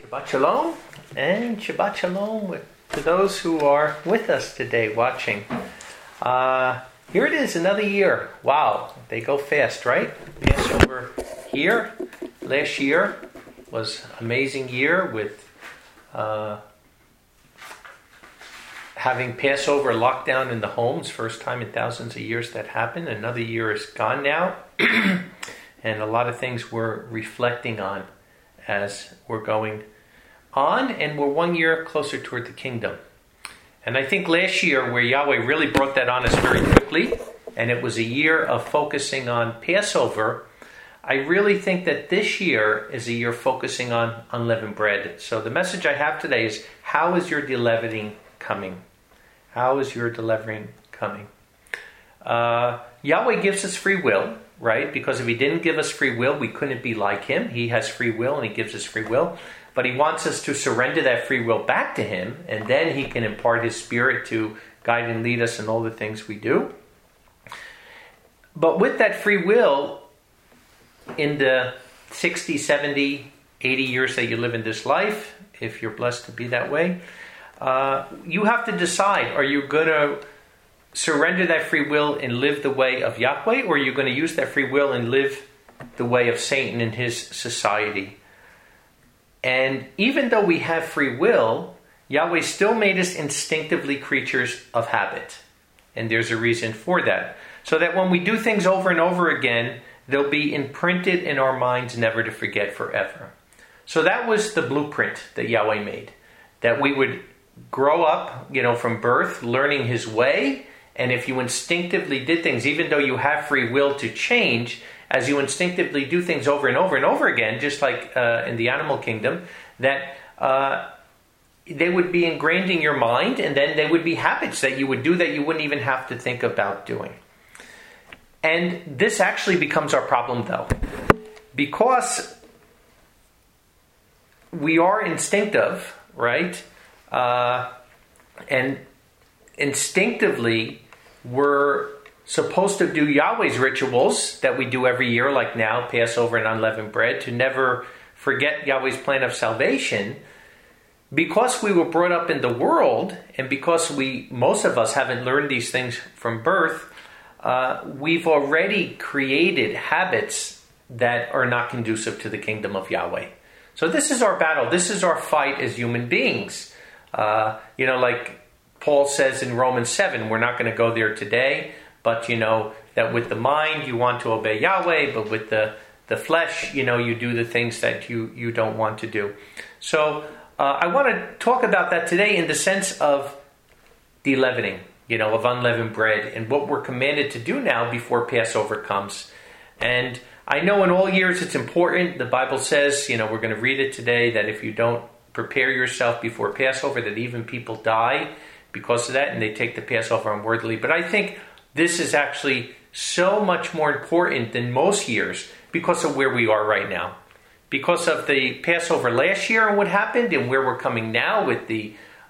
Shabbat Shalom, and Shabbat Shalom to those who are with us today watching. Here it is, another year. Wow, they go fast, right? Passover here. Last year was an amazing year with having Passover lockdown in the homes. First time in thousands of years that happened. Another year is gone now. And a lot of things we're reflecting on as we're going on, and we're 1 year closer toward the kingdom. And I think last year, where Yahweh really brought that on us very quickly, and it was a year of focusing on Passover, I really think that this year is a year focusing on unleavened bread. So the message I have today is, how is your deleavening coming? How is your deleavening coming? Yahweh gives us free will, right? Because if he didn't give us free will, we couldn't be like him. He has free will and he gives us free will. But he wants us to surrender that free will back to him, and then he can impart his spirit to guide and lead us in all the things we do. But with that free will, in the 60, 70, 80 years that you live in this life, if you're blessed to be that way, you have to decide, are you going to surrender that free will and live the way of Yahweh, or are you going to use that free will and live the way of Satan and his society? And even though we have free will, Yahweh still made us instinctively creatures of habit. And there's a reason for that. So that when we do things over and over again, they'll be imprinted in our minds never to forget forever. So that was the blueprint that Yahweh made. That we would grow up, from birth, learning his way. And if you instinctively did things, even though you have free will to change, as you instinctively do things over and over and over again, just like in the animal kingdom, that they would be ingrained in your mind, and then they would be habits that you would do that you wouldn't even have to think about doing. And this actually becomes our problem, though, because we are instinctive, right? And instinctively, we're supposed to do Yahweh's rituals that we do every year, like now, Passover and unleavened bread, to never forget Yahweh's plan of salvation. Because we were brought up in the world, and because most of us haven't learned these things from birth, we've already created habits that are not conducive to the kingdom of Yahweh. So this is our battle. This is our fight as human beings. Like Paul says in Romans 7, we're not going to go there today, but that with the mind you want to obey Yahweh, but with the flesh, you do the things that you don't want to do. So I want to talk about that today in the sense of deleavening, of unleavened bread, and what we're commanded to do now before Passover comes. And I know in all years it's important. The Bible says, we're going to read it today, that if you don't prepare yourself before Passover, that even people die because of that, and they take the Passover unworthily. But I think this is actually so much more important than most years because of where we are right now. Because of the Passover last year and what happened, and where we're coming now with the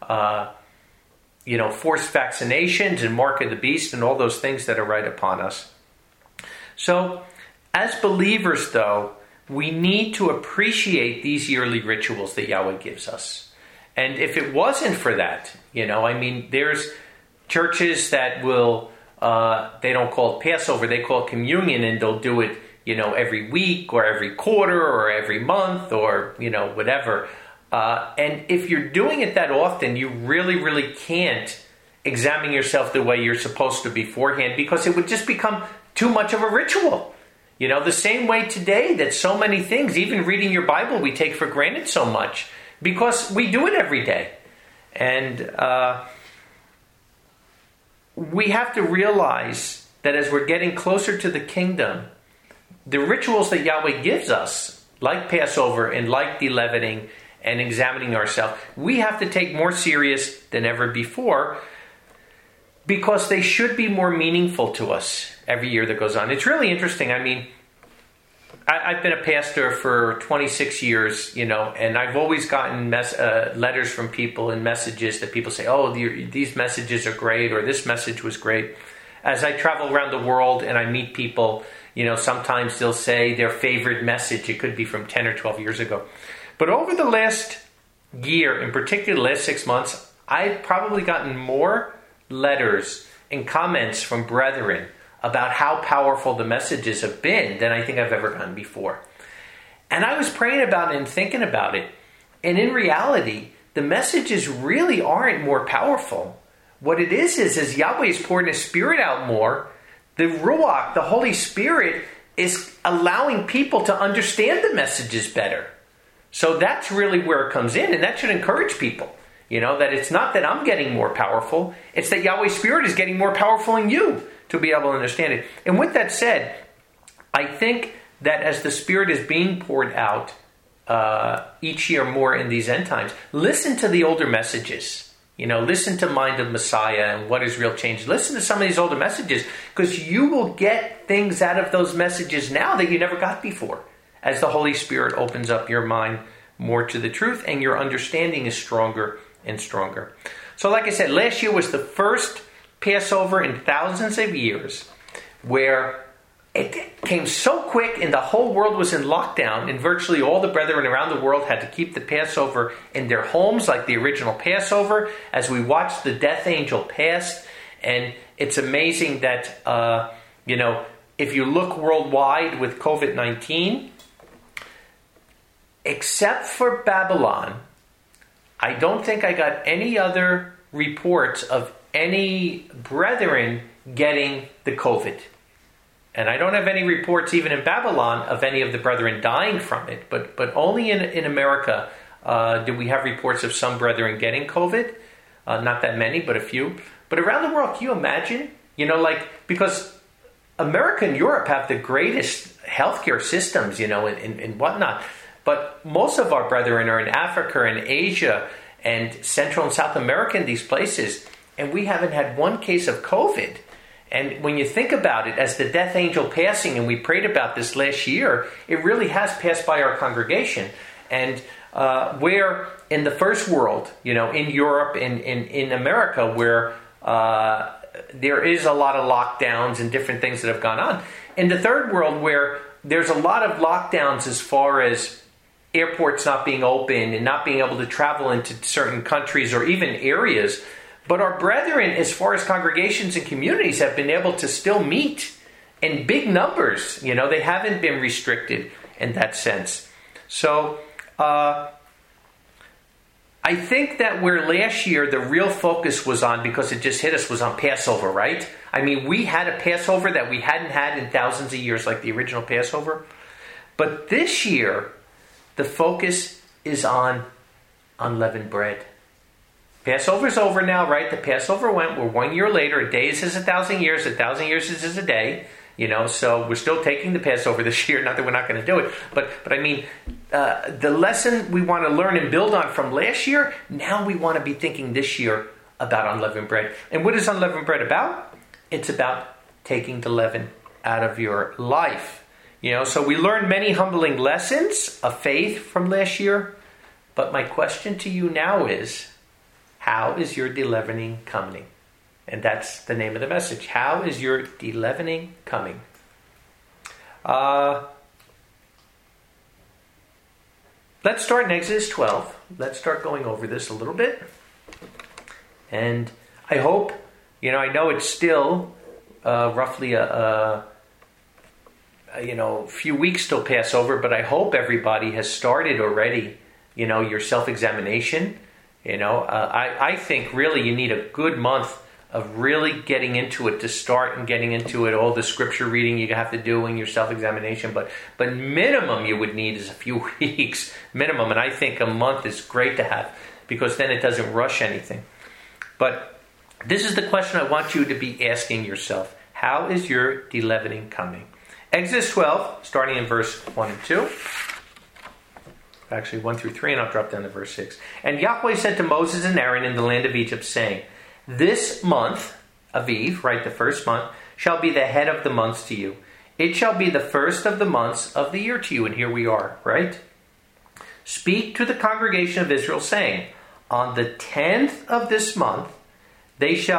forced vaccinations and mark of the beast and all those things that are right upon us. So as believers, though, we need to appreciate these yearly rituals that Yahweh gives us. And if it wasn't for that, there's churches that will, they don't call it Passover, they call it communion, and they'll do it, every week or every quarter or every month or, whatever. And if you're doing it that often, you really, really can't examine yourself the way you're supposed to beforehand, because it would just become too much of a ritual. The same way today that so many things, even reading your Bible, we take for granted so much because we do it every day. And we have to realize that as we're getting closer to the kingdom, the rituals that Yahweh gives us, like Passover and like deleavening and examining ourselves, we have to take more serious than ever before, because they should be more meaningful to us every year that goes on. It's really interesting. I've been a pastor for 26 years, and I've always gotten letters from people and messages that people say, oh, these messages are great, or this message was great. As I travel around the world and I meet people, sometimes they'll say their favorite message. It could be from 10 or 12 years ago. But over the last year, in particular the last 6 months, I've probably gotten more letters and comments from brethren about how powerful the messages have been than I think I've ever gotten before. And I was praying about it and thinking about it. And in reality, the messages really aren't more powerful. What it is Yahweh is pouring His Spirit out more. The Ruach, the Holy Spirit, is allowing people to understand the messages better. So that's really where it comes in, and that should encourage people. That it's not that I'm getting more powerful, it's that Yahweh's Spirit is getting more powerful in you to be able to understand it. And with that said, I think that as the Spirit is being poured out each year more in these end times, listen to the older messages. Listen to Mind of Messiah and What is Real Change. Listen to some of these older messages, because you will get things out of those messages now that you never got before, as the Holy Spirit opens up your mind more to the truth and your understanding is stronger and stronger. So like I said, last year was the first Passover in thousands of years where it came so quick and the whole world was in lockdown, and virtually all the brethren around the world had to keep the Passover in their homes like the original Passover as we watched the death angel pass. And it's amazing that, if you look worldwide with COVID-19, except for Babylon, I don't think I got any other reports of any brethren getting the COVID. And I don't have any reports even in Babylon of any of the brethren dying from it. But only in America do we have reports of some brethren getting COVID. Not that many, but a few. But around the world, can you imagine? Because America and Europe have the greatest healthcare systems, and whatnot. But most of our brethren are in Africa and Asia and Central and South America and these places. And we haven't had one case of COVID. And when you think about it, as the death angel passing, and we prayed about this last year, it really has passed by our congregation. And where in the first world, in Europe and in America, where there is a lot of lockdowns and different things that have gone on. In the third world, where there's a lot of lockdowns as far as airports not being open and not being able to travel into certain countries or even areas. But our brethren, as far as congregations and communities, have been able to still meet in big numbers. They haven't been restricted in that sense. So I think that where last year the real focus was on, because it just hit us, was on Passover, right? I mean, we had a Passover that we hadn't had in thousands of years, like the original Passover. But this year, the focus is on unleavened bread. Passover's over now, right? The Passover went. We're 1 year later. A day is as 1,000 years. 1,000 years is a day. So we're still taking the Passover this year. Not that we're not going to do it. But I mean, the lesson we want to learn and build on from last year, now we want to be thinking this year about unleavened bread. And what is unleavened bread about? It's about taking the leaven out of your life. So we learned many humbling lessons of faith from last year. But my question to you now is, how is your deleavening coming? And that's the name of the message. How is your deleavening coming? Let's start in Exodus 12. Let's start going over this a little bit. And I hope, I know it's still roughly a few weeks till Passover, but I hope everybody has started already, your self-examination. I think really you need a good month of really getting into it to start and getting into it, all the scripture reading you have to do in your self-examination. But minimum you would need is a few weeks, minimum. And I think a month is great to have, because then it doesn't rush anything. But this is the question I want you to be asking yourself. How is your deleavening coming? Exodus 12, starting in verse 1 and 2. Actually, 1 through 3, and I'll drop down to verse 6. And Yahweh said to Moses and Aaron in the land of Egypt, saying, this month, Aviv, right, the first month, shall be the head of the months to you. It shall be the first of the months of the year to you. And here we are, right? Speak to the congregation of Israel, saying, on the 10th of this month, they shall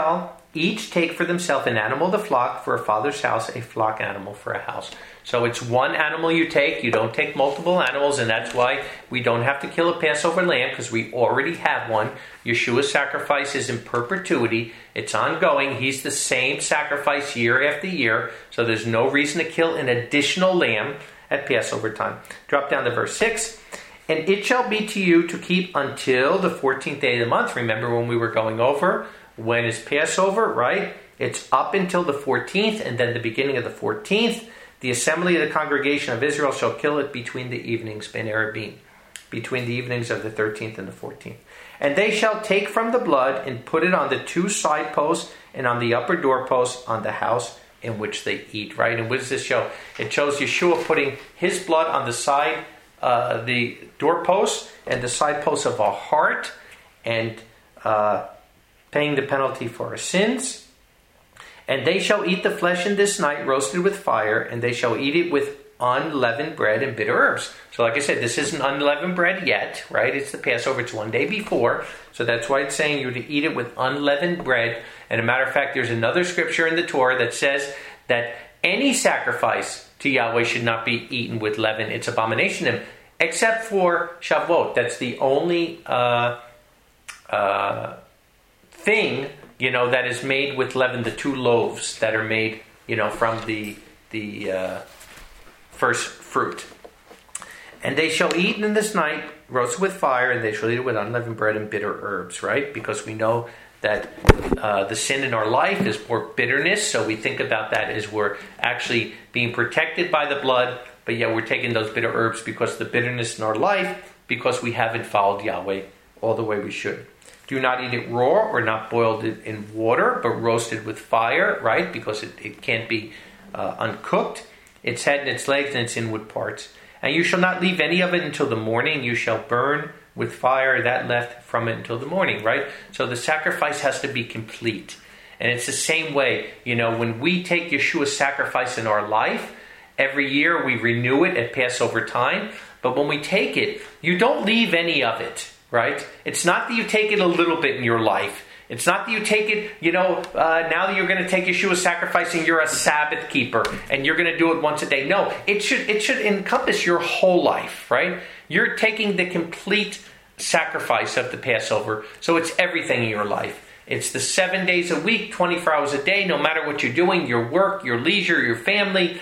each take for themselves an animal of the flock for a father's house, a flock animal for a house. So it's one animal you take. You don't take multiple animals, and that's why we don't have to kill a Passover lamb, because we already have one. Yeshua's sacrifice is in perpetuity. It's ongoing. He's the same sacrifice year after year, so there's no reason to kill an additional lamb at Passover time. Drop down to verse 6. And it shall be to you to keep until the 14th day of the month. Remember when we were going over, when is Passover, right? It's up until the 14th, and then the beginning of the 14th. The assembly of the congregation of Israel shall kill it between the evenings, ben Arabim, between the evenings of the 13th and the 14th. And they shall take from the blood and put it on the 2 side posts and on the upper doorposts on the house in which they eat, right? And what does this show? It shows Yeshua putting his blood on the side, the doorposts and the side posts of our heart, and paying the penalty for our sins. And they shall eat the flesh in this night, roasted with fire, and they shall eat it with unleavened bread and bitter herbs. So like I said, this isn't unleavened bread yet, right? It's the Passover. It's one day before. So that's why it's saying you're to eat it with unleavened bread. And a matter of fact, there's another scripture in the Torah that says that any sacrifice to Yahweh should not be eaten with leaven. It's abomination to him, except for Shavuot. That's the only thing, that is made with leaven, the 2 loaves that are made, from the first fruit. And they shall eat in this night, roasted with fire, and they shall eat it with unleavened bread and bitter herbs, right? Because we know that the sin in our life is more bitterness, so we think about that as we're actually being protected by the blood, but yet we're taking those bitter herbs because the bitterness in our life, because we haven't followed Yahweh all the way we should. Do not eat it raw or not boiled in water, but roasted with fire, right? Because it can't be uncooked. Its head and its legs and its inward parts. And you shall not leave any of it until the morning. You shall burn with fire that left from it until the morning, right? So the sacrifice has to be complete. And it's the same way, when we take Yeshua's sacrifice in our life, every year we renew it at Passover time. But when we take it, you don't leave any of it. Right? It's not that you take it a little bit in your life. It's not that you take it, now that you're going to take Yeshua's sacrifice and you're a Sabbath keeper and you're going to do it once a day. No, it should encompass your whole life, right? You're taking the complete sacrifice of the Passover, so it's everything in your life. It's the 7 days a week, 24 hours a day, no matter what you're doing, your work, your leisure, your family,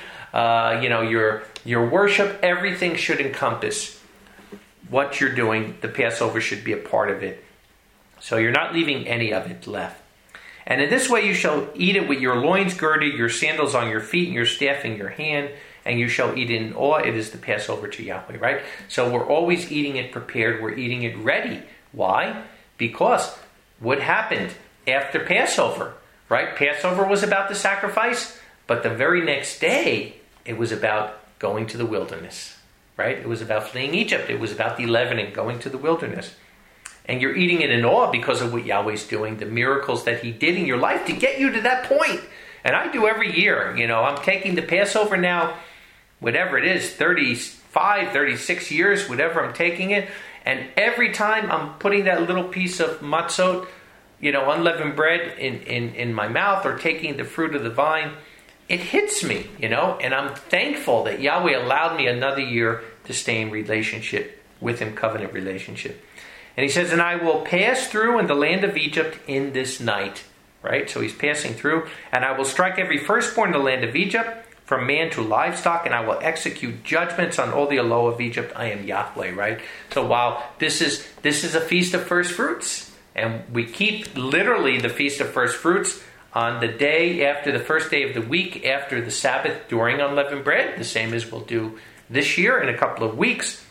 your worship, everything should encompass what you're doing. The Passover should be a part of it. So you're not leaving any of it left. And in this way you shall eat it with your loins girded, your sandals on your feet, and your staff in your hand, and you shall eat it in awe. It is the Passover to Yahweh, right? So we're always eating it prepared. We're eating it ready. Why? Because what happened after Passover, right? Passover was about the sacrifice, but the very next day it was about going to the wilderness. Right? It was about fleeing Egypt. It was about the leavening, going to the wilderness. And you're eating it in awe because of what Yahweh's doing, the miracles that he did in your life to get you to that point. And I do every year. I'm taking the Passover now, whatever it is, 35, 36 years, whatever I'm taking it. And every time I'm putting that little piece of matzot, unleavened bread in my mouth, or taking the fruit of the vine, it hits me, and I'm thankful that Yahweh allowed me another year to stay in relationship with him, covenant relationship. And he says, and I will pass through in the land of Egypt in this night, right? So he's passing through, and I will strike every firstborn in the land of Egypt, from man to livestock, and I will execute judgments on all the aloe of Egypt. I am Yahweh, right? So while this is a feast of first fruits, and we keep literally the feast of first fruits on the day after the first day of the week after the Sabbath during unleavened bread, the same as we'll do this year in a couple of weeks.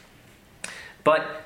But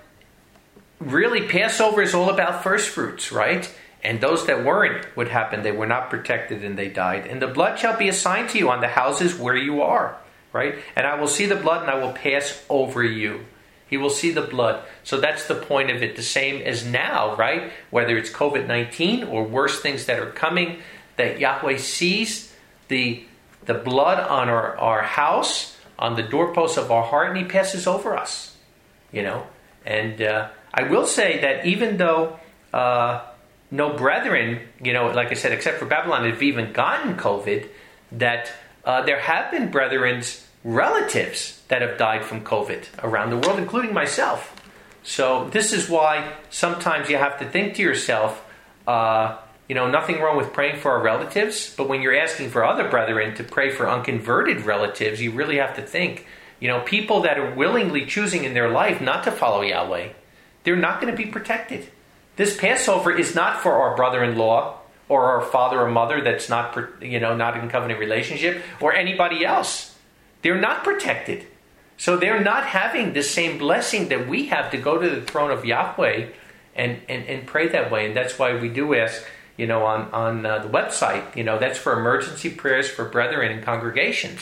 really, Passover is all about first fruits, right? And those that weren't, what happened? They were not protected and they died. And the blood shall be assigned to you on the houses where you are, right? And I will see the blood and I will pass over you. He will see the blood. So that's the point of it. The same as now, right? Whether it's COVID-19 or worse things that are coming, that Yahweh sees the blood on our house, on the doorposts of our heart, and he passes over us, And I will say that even though no brethren, like I said, except for Babylon, have even gotten COVID, that there have been brethren's relatives that have died from COVID around the world, including myself. So this is why sometimes you have to think to yourself, nothing wrong with praying for our relatives, but when you're asking for other brethren to pray for unconverted relatives, you really have to think, people that are willingly choosing in their life not to follow Yahweh, they're not going to be protected. This Passover is not for our brother-in-law or our father or mother that's not in covenant relationship, or anybody else. They're not protected. So they're not having the same blessing that we have to go to the throne of Yahweh and pray that way. And that's why we do ask, on the website, that's for emergency prayers for brethren and congregations,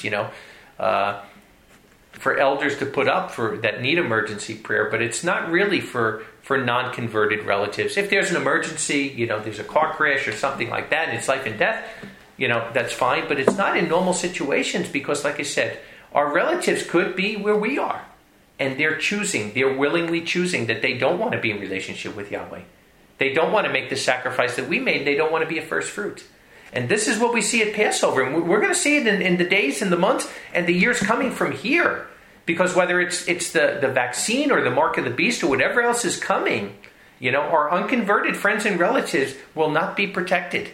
for elders to put up for that need emergency prayer, but it's not really for non-converted relatives. If there's an emergency, there's a car crash or something like that, and it's life and death, that's fine, but it's not in normal situations because, like I said, our relatives could be where we are, and they're willingly choosing that they don't want to be in relationship with Yahweh. They don't want to make the sacrifice that we made. They don't want to be a first fruit. And this is what we see at Passover. And we're going to see it in the days and the months and the years coming from here. Because whether it's the vaccine or the mark of the beast or whatever else is coming, our unconverted friends and relatives will not be protected.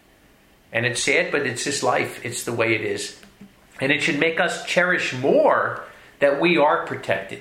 And it's sad, but it's just life. It's the way it is. And it should make us cherish more that we are protected.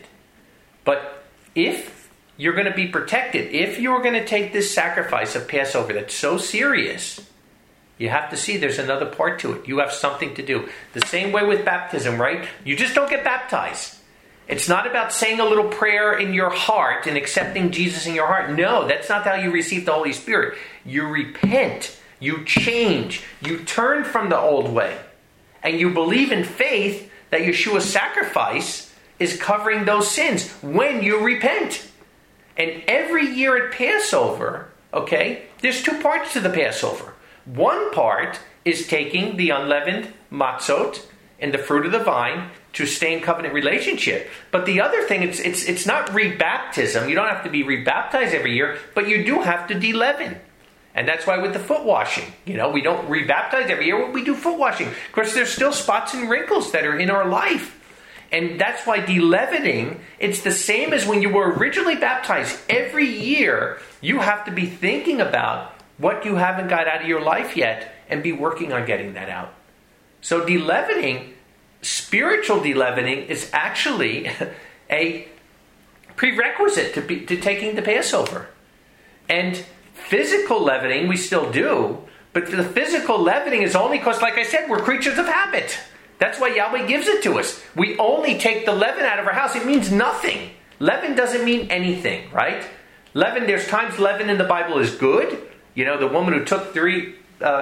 But if you're going to be protected, if you're going to take this sacrifice of Passover that's so serious, you have to see there's another part to it. You have something to do. The same way with baptism, right? You just don't get baptized. It's not about saying a little prayer in your heart and accepting Jesus in your heart. No, that's not how you receive the Holy Spirit. You repent. You change. You turn from the old way. And you believe in faith that Yeshua's sacrifice is covering those sins when you repent. And every year at Passover, there's two parts to the Passover. One part is taking the unleavened matzot and the fruit of the vine to stay in covenant relationship. But the other thing, it's not rebaptism. You don't have to be rebaptized every year, but you do have to de-leaven. And that's why with the foot washing, we don't rebaptize every year. We do foot washing. Of course, there's still spots and wrinkles that are in our life. And that's why de-leavening, it's the same as when you were originally baptized. Every year, you have to be thinking about what you haven't got out of your life yet and be working on getting that out. So de-leavening, spiritual de-leavening, is actually a prerequisite to taking the Passover. And physical leavening, we still do, but the physical leavening is only because, like I said, we're creatures of habit. That's why Yahweh gives it to us. We only take the leaven out of our house. It means nothing. Leaven doesn't mean anything, right? Leaven, there's times leaven in the Bible is good. The woman who took 3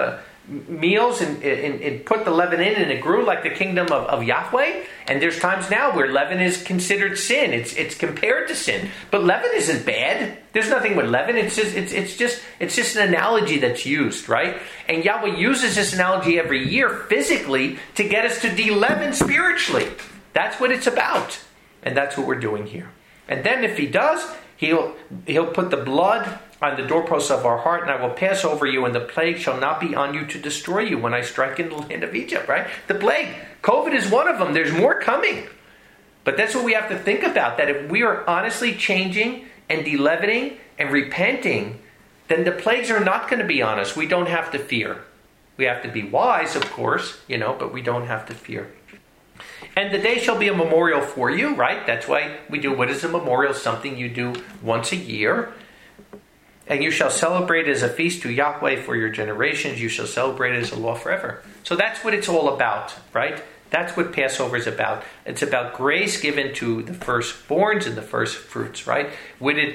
meals and put the leaven in and it grew like the kingdom of Yahweh. And there's times now where leaven is considered sin. It's compared to sin. But leaven isn't bad. There's nothing with leaven. It's just an analogy that's used, right? And Yahweh uses this analogy every year physically to get us to de-leaven spiritually. That's what it's about. And that's what we're doing here. And then if he does, he'll put the blood on the doorposts of our heart, and I will pass over you, and the plague shall not be on you to destroy you when I strike in the land of Egypt, right? The plague. COVID is one of them. There's more coming. But that's what we have to think about, that if we are honestly changing and de-leavening and repenting, then the plagues are not going to be on us. We don't have to fear. We have to be wise, of course, but we don't have to fear. And the day shall be a memorial for you, right? That's why we do, what is a memorial? Something you do once a year. And you shall celebrate as a feast to Yahweh for your generations. You shall celebrate it as a law forever. So that's what it's all about, right? That's what Passover is about. It's about grace given to the firstborns and the first fruits, right? What did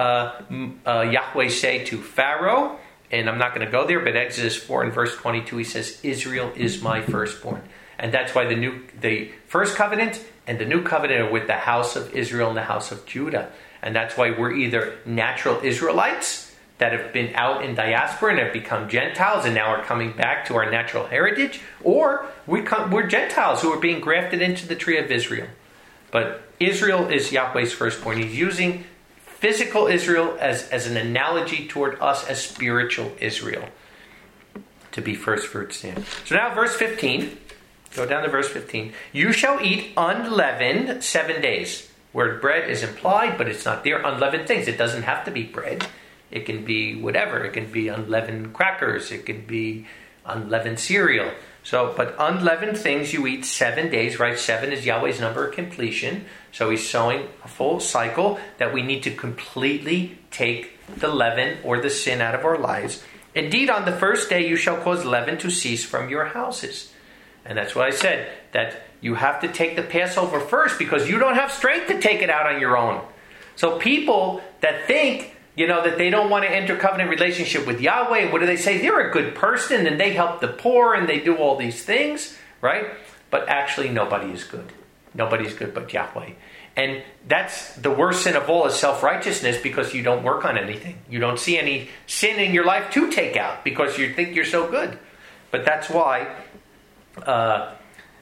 Yahweh say to Pharaoh? And I'm not going to go there, but Exodus 4 and verse 22, he says, Israel is my firstborn. And that's why the first covenant and the new covenant are with the house of Israel and the house of Judah. And that's why we're either natural Israelites that have been out in diaspora and have become Gentiles and now are coming back to our natural heritage, or we're Gentiles who are being grafted into the tree of Israel. But Israel is Yahweh's firstborn. He's using physical Israel as an analogy toward us as spiritual Israel. To be first fruits stand. So now verse 15. Go down to verse 15. You shall eat unleavened 7 days. Word bread is implied, but it's not there. Unleavened things. It doesn't have to be bread. It can be whatever. It can be unleavened crackers. It can be unleavened cereal. So, but unleavened things you eat 7 days, right? 7 is Yahweh's number of completion. So he's showing a full cycle that we need to completely take the leaven or the sin out of our lives. Indeed, on the first day you shall cause leaven to cease from your houses. And that's what I said, that you have to take the Passover first because you don't have strength to take it out on your own. So people that think, that they don't want to enter covenant relationship with Yahweh, what do they say? They're a good person and they help the poor and they do all these things, right? But actually nobody is good. Nobody's good but Yahweh. And that's the worst sin of all is self-righteousness because you don't work on anything. You don't see any sin in your life to take out because you think you're so good. But that's why the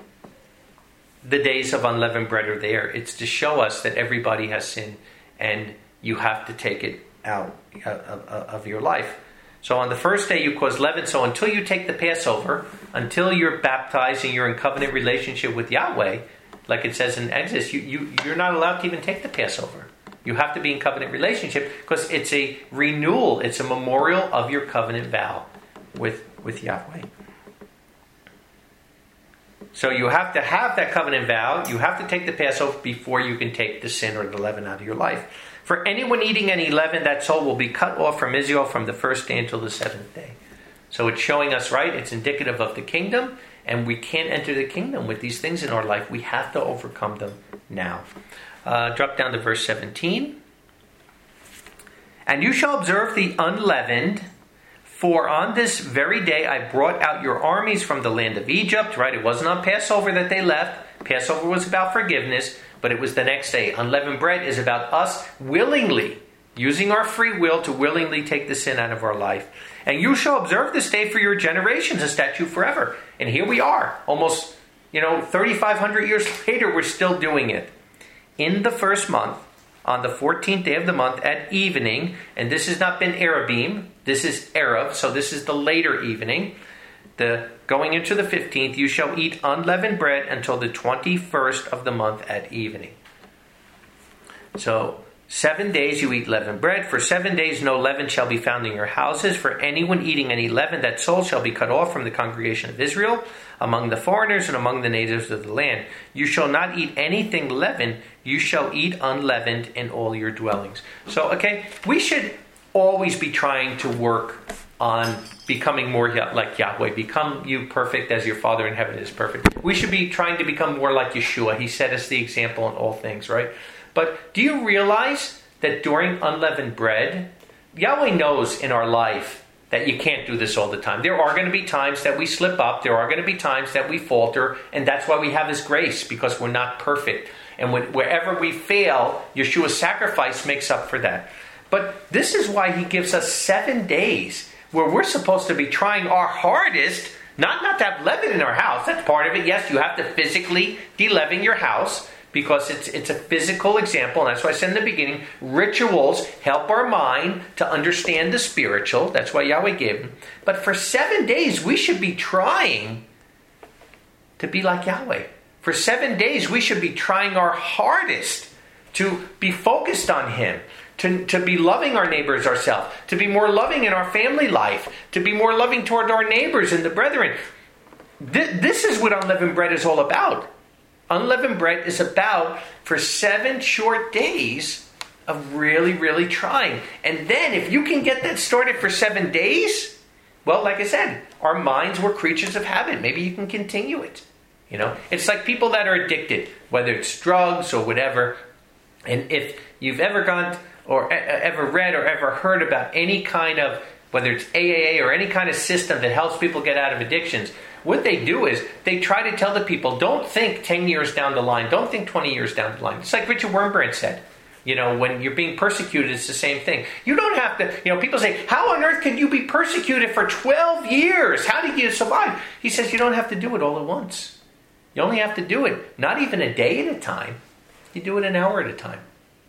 days of unleavened bread are there. It's to show us that everybody has sin and you have to take it out of your life. So on the first day you cause leaven. So until you take the Passover, until you're baptized and you're in covenant relationship with Yahweh, like it says in Exodus, you're not allowed to even take the Passover. You have to be in covenant relationship because it's a renewal. It's a memorial of your covenant vow with Yahweh. So you have to have that covenant vow. You have to take the Passover before you can take the sin or the leaven out of your life. For anyone eating any leaven, that soul will be cut off from Israel from the first day until the seventh day. So it's showing us, right? It's indicative of the kingdom. And we can't enter the kingdom with these things in our life. We have to overcome them now. Drop down to verse 17. And you shall observe the unleavened, for on this very day I brought out your armies from the land of Egypt. Right? It wasn't on Passover that they left. Passover was about forgiveness, but it was the next day. Unleavened bread is about us willingly, using our free will to willingly take the sin out of our life. And you shall observe this day for your generations, a statute forever. And here we are, almost, 3,500 years later, we're still doing it. In the first month, on the 14th day of the month at evening, and this has not been Arabim, this is Erev, so this is the later evening. Going into the 15th, you shall eat unleavened bread until the 21st of the month at evening. So 7 days you eat leavened bread. For 7 days no leaven shall be found in your houses. For anyone eating any leaven, that soul shall be cut off from the congregation of Israel, among the foreigners and among the natives of the land. You shall not eat anything leavened. You shall eat unleavened in all your dwellings. So, we should always be trying to work on becoming more like Yahweh. Become you perfect as your Father in heaven is perfect. We should be trying to become more like Yeshua. He set us the example in all things, right? But do you realize that during unleavened bread, Yahweh knows in our life that you can't do this all the time. There are going to be times that we slip up. There are going to be times that we falter. And that's why we have His grace, because we're not perfect. And wherever we fail, Yeshua's sacrifice makes up for that. But this is why He gives us 7 days where we're supposed to be trying our hardest, not to have leaven in our house. That's part of it. Yes, you have to physically de-leaven your house, because it's a physical example. And that's why I said in the beginning, rituals help our mind to understand the spiritual. That's why Yahweh gave them. But for 7 days, we should be trying to be like Yahweh. For 7 days, we should be trying our hardest to be focused on Him, to be loving our neighbors ourselves, to be more loving in our family life, to be more loving toward our neighbors and the brethren. This is what unleavened bread is all about. Unleavened bread is about for 7 short days of really, really trying. And then if you can get that started for 7 days, well, like I said, our minds were creatures of habit. Maybe you can continue it. It's like people that are addicted, whether it's drugs or whatever. And if you've ever gone or ever read or ever heard about any kind of, whether it's AAA or any kind of system that helps people get out of addictions, what they do is they try to tell the people, don't think 10 years down the line, don't think 20 years down the line. It's like Richard Wurmbrand said. When you're being persecuted, it's the same thing. You don't have to, people say, how on earth can you be persecuted for 12 years? How did you survive? He says, you don't have to do it all at once. You only have to do it, not even a day at a time. You do it an hour at a time.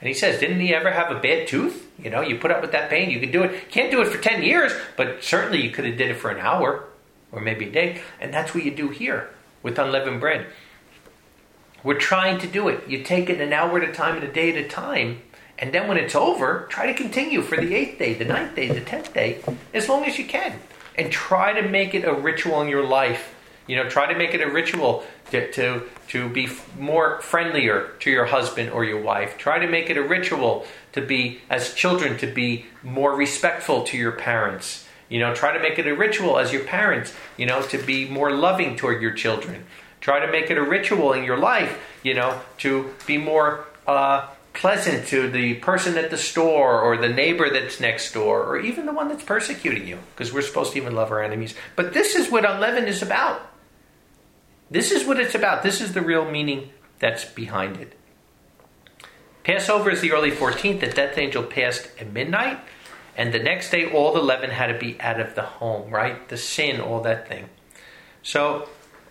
And he says, didn't he ever have a bad tooth? You know, you put up with that pain, you can do it. Can't do it for 10 years, but certainly you could have did it for an hour or maybe a day. And that's what you do here with unleavened bread. We're trying to do it. You take it an hour at a time and a day at a time. And then when it's over, try to continue for the 8th day, the 9th day, the 10th day, as long as you can. And try to make it a ritual in your life. You know, try to make it a ritual to be more friendlier to your husband or your wife. Try to make it a ritual to be, as children, to be more respectful to your parents. You know, try to make it a ritual as your parents, you know, to be more loving toward your children. Try to make it a ritual in your life, you know, to be more pleasant to the person at the store or the neighbor that's next door or even the one that's persecuting you, because we're supposed to even love our enemies. But this is what unleavened is about. This is what it's about. This is the real meaning that's behind it. Passover is the early 14th. The death angel passed at midnight. And the next day, all the leaven had to be out of the home, right? The sin, all that thing. So,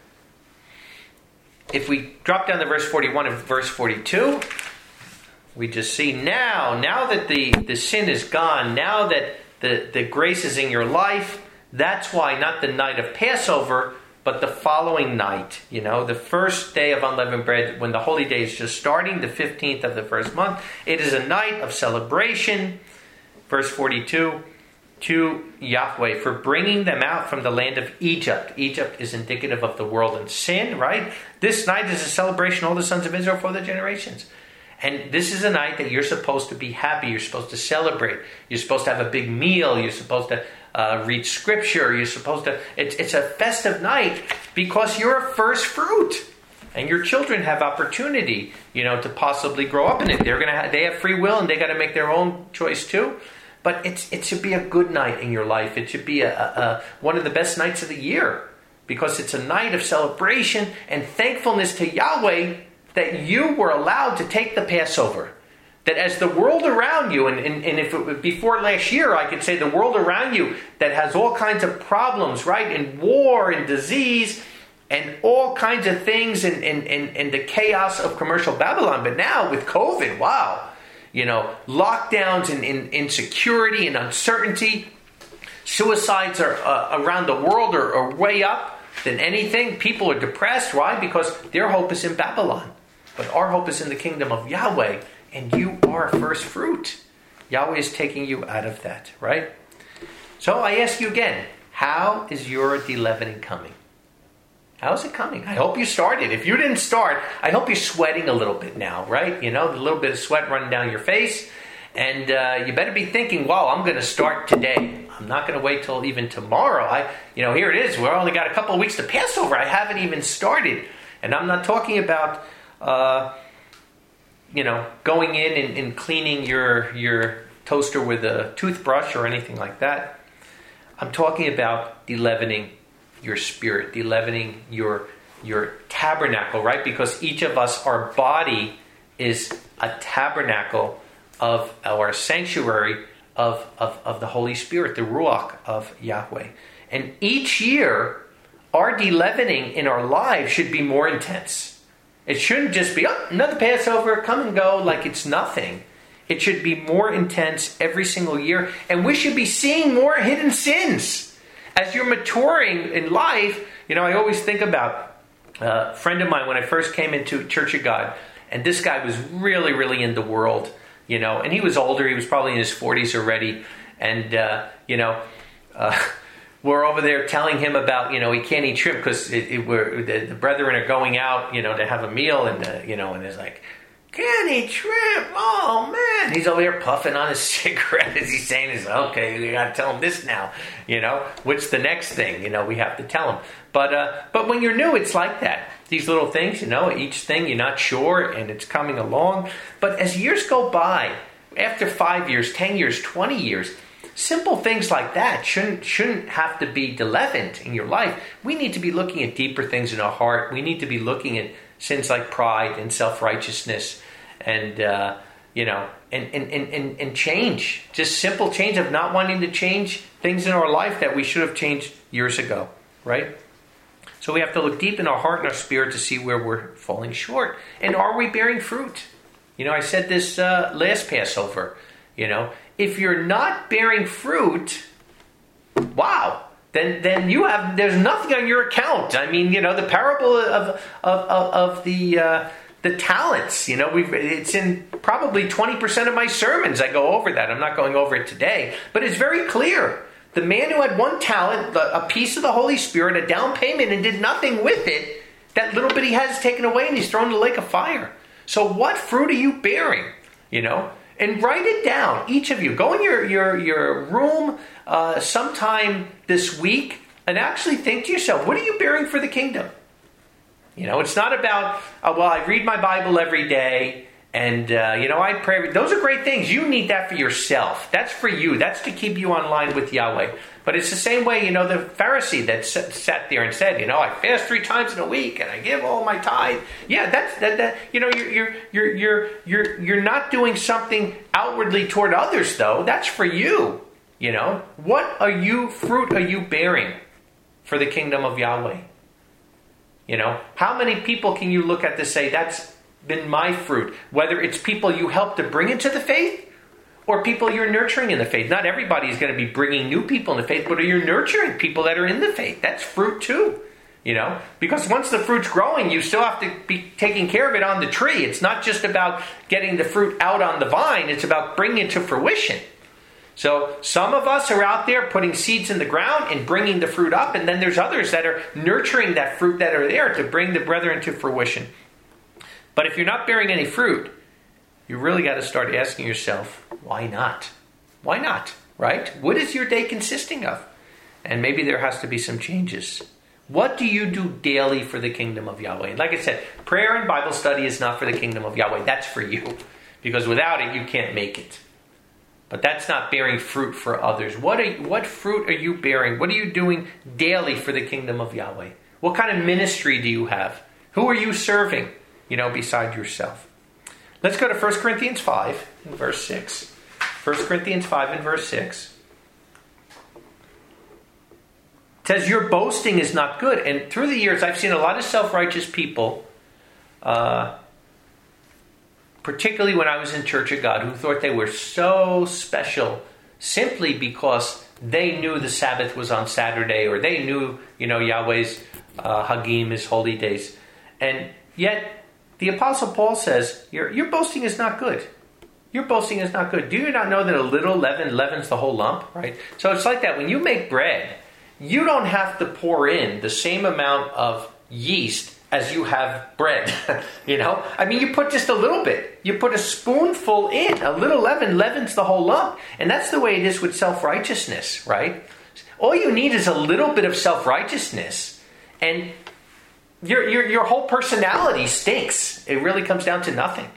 if we drop down to verse 41 and verse 42, we just see now that the sin is gone, now that the grace is in your life, that's why not the night of Passover, but the following night, you know, the first day of unleavened bread, when the holy day is just starting, the 15th of the first month, it is a night of celebration. Verse 42, to Yahweh for bringing them out from the land of Egypt. Egypt is indicative of the world and sin, right? This night is a celebration of all the sons of Israel for the generations. And this is a night that you're supposed to be happy. You're supposed to celebrate. You're supposed to have a big meal. You're supposed to read scripture. You're supposed to... It's a festive night because you're a first fruit. And your children have opportunity, you know, to possibly grow up in it. They have free will and they got to make their own choice too. But it should be a good night in your life. It should be one of the best nights of the year because it's a night of celebration and thankfulness to Yahweh that you were allowed to take the Passover. That as the world around you, and if it was before last year, I could say the world around you that has all kinds of problems, right? And war and disease and all kinds of things and the chaos of commercial Babylon. But now with COVID, wow. You know, lockdowns and insecurity and uncertainty. Suicides are around the world are way up than anything. People are depressed. Why? Because their hope is in Babylon. But our hope is in the kingdom of Yahweh. And you are first fruit. Yahweh is taking you out of that, right? So I ask you again, how is your de-leavening coming? How is it coming? I hope you started. If you didn't start, I hope you're sweating a little bit now, right? You know, a little bit of sweat running down your face. And you better be thinking, wow, I'm going to start today. I'm not going to wait till even tomorrow. Here it is. We're only got a couple of weeks to Passover. I haven't even started. And I'm not talking about, going in and cleaning your toaster with a toothbrush or anything like that. I'm talking about de-leavening your spirit, de-leavening your tabernacle, right? Because each of us, our body is a tabernacle of our sanctuary of the Holy Spirit, the Ruach of Yahweh. And each year, our de-leavening in our lives should be more intense. It shouldn't just be, another Passover, come and go, like it's nothing. It should be more intense every single year. And we should be seeing more hidden sins. As you're maturing in life, I always think about a friend of mine when I first came into Church of God. And this guy was really, really in the world, and he was older. He was probably in his 40s already. And, we're over there telling him about, he can't eat shrimp because the brethren are going out, to have a meal. And, and it's like, can't eat shrimp. Oh, man. He's over here puffing on his cigarette as he's saying, okay, we got to tell him this now. What's the next thing, we have to tell him. But when you're new, it's like that. These little things, each thing you're not sure and it's coming along. But as years go by, after 5 years, 10 years, 20 years, simple things like that shouldn't have to be de-leavened in your life. We need to be looking at deeper things in our heart. We need to be looking at sins like pride and self-righteousness and change. Just simple change of not wanting to change things in our life that we should have changed years ago, right? So we have to look deep in our heart and our spirit to see where we're falling short. And are we bearing fruit? I said this last Passover. If you're not bearing fruit, wow, then there's nothing on your account. I mean, the parable of the talents. It's in probably 20% of my sermons. I go over that. I'm not going over it today, but it's very clear. The man who had 1 talent, a piece of the Holy Spirit, a down payment, and did nothing with it, that little bit he has taken away, and he's thrown in the lake of fire. So what fruit are you bearing? And write it down. Each of you, go in your room sometime this week and actually think to yourself, what are you bearing for the kingdom? It's not about, I read my Bible every day and, I pray. Those are great things. You need that for yourself. That's for you. That's to keep you on line with Yahweh. But it's the same way, the Pharisee that sat there and said, I fast 3 times in a week and I give all my tithe. Yeah, that. You're not doing something outwardly toward others, though. That's for you. What fruit are you bearing for the kingdom of Yahweh? How many people can you look at to say that's been my fruit? Whether it's people you help to bring into the faith or people you're nurturing in the faith. Not everybody is going to be bringing new people in the faith, but you're nurturing people that are in the faith. That's fruit too. Because once the fruit's growing, you still have to be taking care of it on the tree. It's not just about getting the fruit out on the vine. It's about bringing it to fruition. So some of us are out there putting seeds in the ground and bringing the fruit up. And then there's others that are nurturing that fruit that are there to bring the brethren to fruition. But if you're not bearing any fruit, you really got to start asking yourself, why not? Why not? Right? What is your day consisting of? And maybe there has to be some changes. What do you do daily for the kingdom of Yahweh? And like I said, prayer and Bible study is not for the kingdom of Yahweh. That's for you. Because without it, you can't make it. But that's not bearing fruit for others. What fruit are you bearing? What are you doing daily for the kingdom of Yahweh? What kind of ministry do you have? Who are you serving, beside yourself? Let's go to 1 Corinthians 5 and verse 6. 1 Corinthians 5 and verse 6. It says, your boasting is not good. And through the years, I've seen a lot of self-righteous people, particularly when I was in Church of God, who thought they were so special simply because they knew the Sabbath was on Saturday, or they knew, Yahweh's Hagim, his holy days. And yet, the Apostle Paul says, your boasting is not good. Your boasting is not good. Do you not know that a little leaven leavens the whole lump? Right? So it's like that. When you make bread, you don't have to pour in the same amount of yeast as you have bread. You put just a little bit. You put a spoonful in. A little leaven leavens the whole lump. And that's the way it is with self-righteousness, right? All you need is a little bit of self-righteousness, and your whole personality stinks. It really comes down to nothing,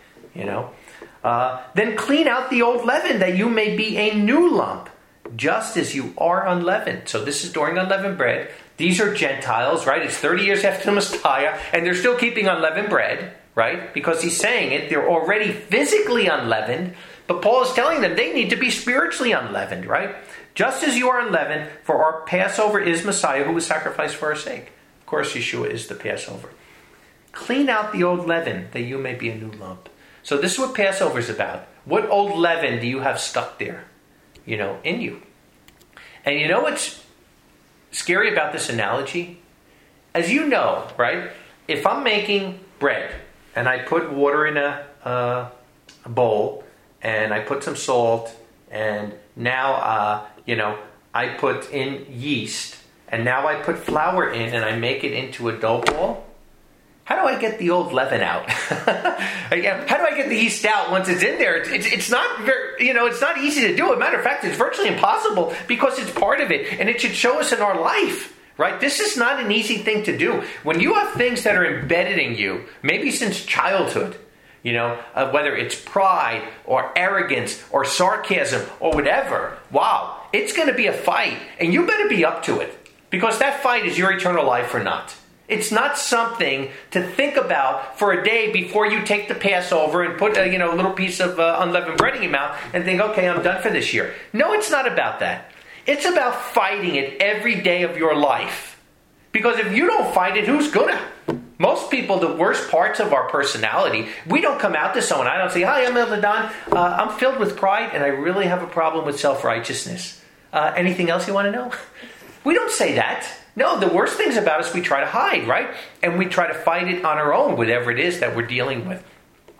Then clean out the old leaven, that you may be a new lump, just as you are unleavened. So this is during unleavened bread. These are Gentiles, right? It's 30 years after the Messiah, and they're still keeping unleavened bread, right? Because he's saying it. They're already physically unleavened, but Paul is telling them they need to be spiritually unleavened, right? Just as you are unleavened, for our Passover is Messiah, who was sacrificed for our sake. Of course, Yeshua is the Passover. Clean out the old leaven, that you may be a new lump. So this is what Passover is about. What old leaven do you have stuck there, in you? And you know what's scary about this analogy? As you know, right? If I'm making bread and I put water in a bowl and I put some salt and now, I put in yeast and now I put flour in and I make it into a dough ball, how do I get the old leaven out? How do I get the yeast out once it's in there? It's not very, it's not easy to do. As a matter of fact, it's virtually impossible because it's part of it, and it should show us in our life, right? This is not an easy thing to do. When you have things that are embedded in you, maybe since childhood, whether it's pride or arrogance or sarcasm or whatever, wow, it's going to be a fight, and you better be up to it, because that fight is your eternal life or not. It's not something to think about for a day before you take the Passover and put a little piece of unleavened bread in your mouth and think, okay, I'm done for this year. No, it's not about that. It's about fighting it every day of your life. Because if you don't fight it, who's gonna? Most people, the worst parts of our personality, we don't come out to someone. I don't say, hi, I'm Elder Don. I'm filled with pride and I really have a problem with self-righteousness. Anything else you want to know? We don't say that. No, the worst things about us we try to hide, right? And we try to fight it on our own, whatever it is that we're dealing with.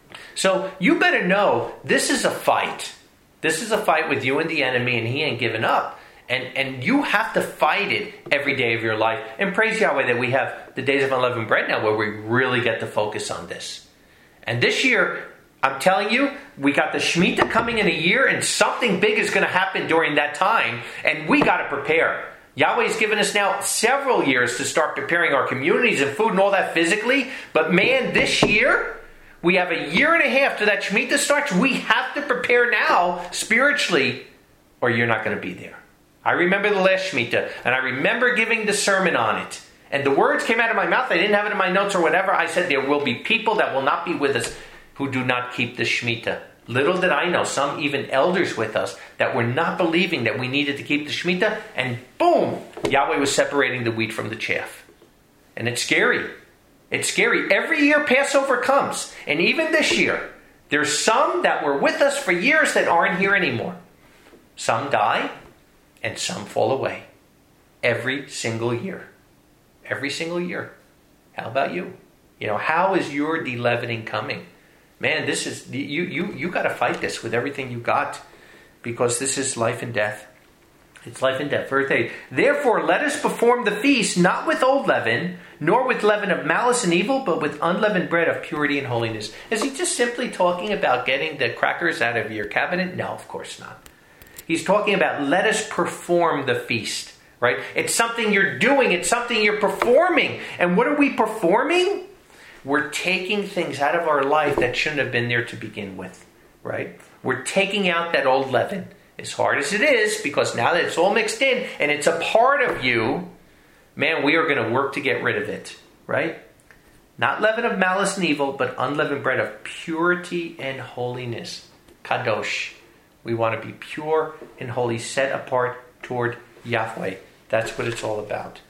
So you better know this is a fight. This is a fight with you and the enemy, and he ain't giving up. And you have to fight it every day of your life. And praise Yahweh that we have the Days of Unleavened Bread now where we really get to focus on this. And this year, I'm telling you, we got the Shemitah coming in a year, and something big is going to happen during that time, and we got to prepare. Yahweh's given us now several years to start preparing our communities and food and all that physically. But man, this year, we have a year and a half to that Shemitah starts. We have to prepare now spiritually, or you're not going to be there. I remember the last Shemitah, and I remember giving the sermon on it. And the words came out of my mouth. I didn't have it in my notes or whatever. I said there will be people that will not be with us who do not keep the Shemitah. Little did I know, some even elders with us that were not believing that we needed to keep the Shemitah, and boom, Yahweh was separating the wheat from the chaff. And it's scary. It's scary. Every year Passover comes, and even this year, there's some that were with us for years that aren't here anymore. Some die, and some fall away. Every single year. Every single year. How about you? How is your de-leavening coming? Man, this is you got to fight this with everything you got, because this is life and death. It's life and death. Verse 8. Therefore, let us perform the feast not with old leaven, nor with leaven of malice and evil, but with unleavened bread of purity and holiness. Is he just simply talking about getting the crackers out of your cabinet? No, of course not. He's talking about let us perform the feast. Right? It's something you're doing. It's something you're performing. And what are we performing? We're taking things out of our life that shouldn't have been there to begin with, right? We're taking out that old leaven, as hard as it is, because now that it's all mixed in and it's a part of you, man, we are going to work to get rid of it, right? Not leaven of malice and evil, but unleavened bread of purity and holiness. Kadosh. We want to be pure and holy, set apart toward Yahweh. That's what it's all about.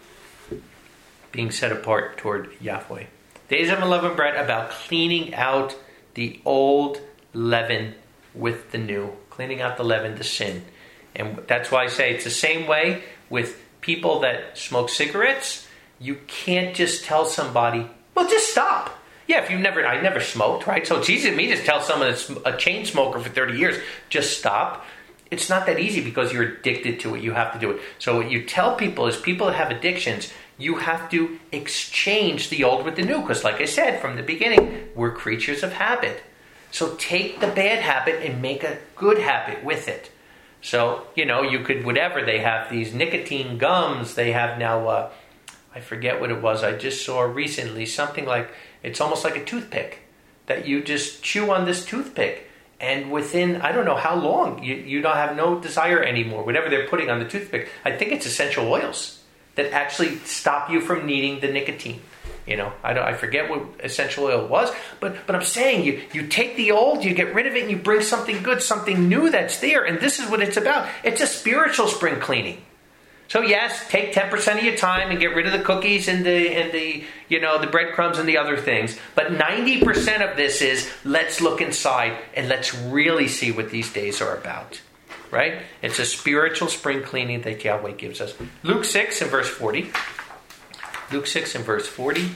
Being set apart toward Yahweh. Days of Unleavened Bread about cleaning out the old leaven with the new. Cleaning out the leaven, the sin. And that's why I say it's the same way with people that smoke cigarettes. You can't just tell somebody, well, just stop. Yeah, I never smoked, right? So it's easy to me to tell someone that's a chain smoker for 30 years, just stop. It's not that easy because you're addicted to it. You have to do it. So what you tell people is people that have addictions, you have to exchange the old with the new. Because like I said from the beginning, we're creatures of habit. So take the bad habit and make a good habit with it. So, you could, whatever, they have these nicotine gums. They have now, I forget what it was. I just saw recently something like, it's almost like a toothpick. That you just chew on this toothpick. And within, I don't know how long, you don't have no desire anymore. Whatever they're putting on the toothpick, I think it's essential oils that actually stop you from needing the nicotine. I forget what essential oil was, but I'm saying you take the old, you get rid of it, and you bring something good, something new that's there. And this is what it's about. It's a spiritual spring cleaning. So yes, take 10% of your time and get rid of the cookies and the breadcrumbs and the other things. But 90% of this is let's look inside and let's really see what these days are about. Right? It's a spiritual spring cleaning that Yahweh gives us. Luke 6 and verse 40. Luke 6 and verse 40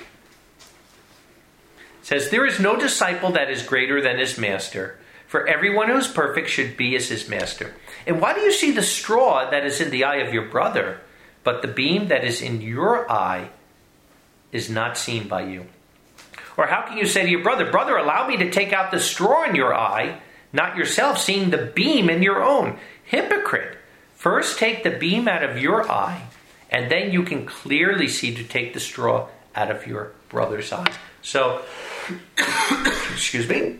says, there is no disciple that is greater than his master, for everyone who is perfect should be as his master. And why do you see the straw that is in the eye of your brother, but the beam that is in your eye is not seen by you? Or how can you say to your brother, brother, allow me to take out the straw in your eye, not yourself seeing the beam in your own? Hypocrite! First take the beam out of your eye, and then you can clearly see to take the straw out of your brother's eye. So, excuse me.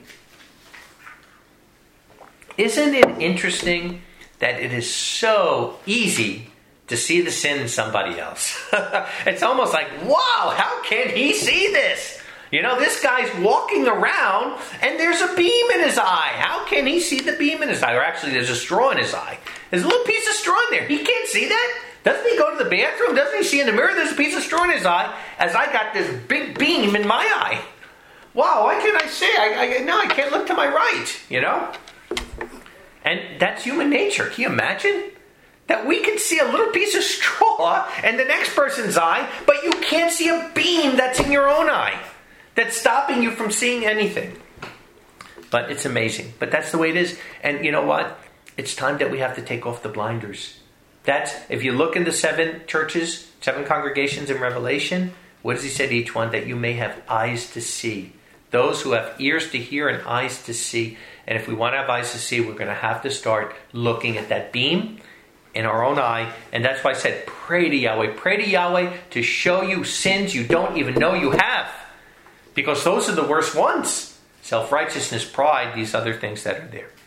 Isn't it interesting that it is so easy to see the sin in somebody else? It's almost like, wow, how can he see this? This guy's walking around and there's a beam in his eye. How can he see the beam in his eye? Or actually, there's a straw in his eye. There's a little piece of straw in there. He can't see that? Doesn't he go to the bathroom? Doesn't he see in the mirror there's a piece of straw in his eye as I got this big beam in my eye? Wow, why can't I see? I can't look to my right, And that's human nature. Can you imagine? That we can see a little piece of straw in the next person's eye, but you can't see a beam that's in your own eye. That's stopping you from seeing anything. But it's amazing. But that's the way it is. And you know what? It's time that we have to take off the blinders. That's, if you look in the 7 churches, 7 congregations in Revelation, what does he say to each one? That you may have eyes to see. Those who have ears to hear and eyes to see. And if we want to have eyes to see, we're going to have to start looking at that beam in our own eye. And that's why I said, pray to Yahweh. Pray to Yahweh to show you sins you don't even know you have. Because those are the worst ones. Self-righteousness, pride, these other things that are there.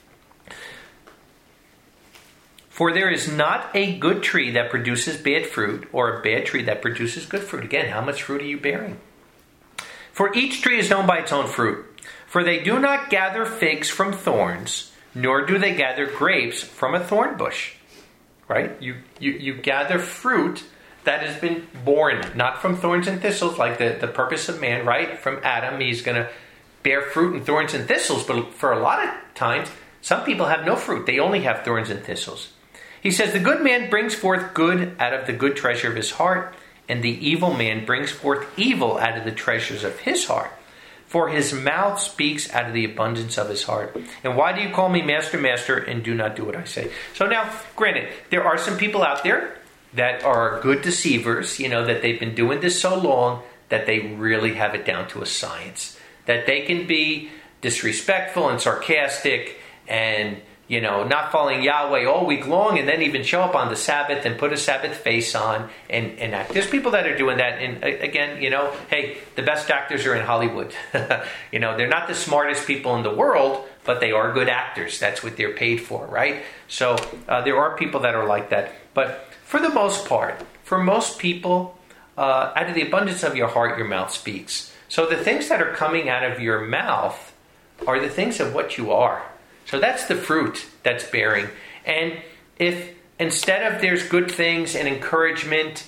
For there is not a good tree that produces bad fruit, or a bad tree that produces good fruit. Again, how much fruit are you bearing? For each tree is known by its own fruit. For they do not gather figs from thorns, nor do they gather grapes from a thorn bush. Right? You gather fruit that has been born, not from thorns and thistles, like the purpose of man, right? From Adam, he's going to bear fruit and thorns and thistles. But for a lot of times, some people have no fruit. They only have thorns and thistles. He says, the good man brings forth good out of the good treasure of his heart, and the evil man brings forth evil out of the treasures of his heart. For his mouth speaks out of the abundance of his heart. And why do you call me master, master, and do not do what I say? So now, granted, there are some people out there that are good deceivers, that they've been doing this so long that they really have it down to a science. That they can be disrespectful and sarcastic and, not following Yahweh all week long, and then even show up on the Sabbath and put a Sabbath face on and act. There's people that are doing that. And again, hey, the best actors are in Hollywood. They're not the smartest people in the world, but they are good actors. That's what they're paid for, right? So there are people that are like that. But for the most part, for most people, out of the abundance of your heart, your mouth speaks. So the things that are coming out of your mouth are the things of what you are. So that's the fruit that's bearing. And if instead of there's good things and encouragement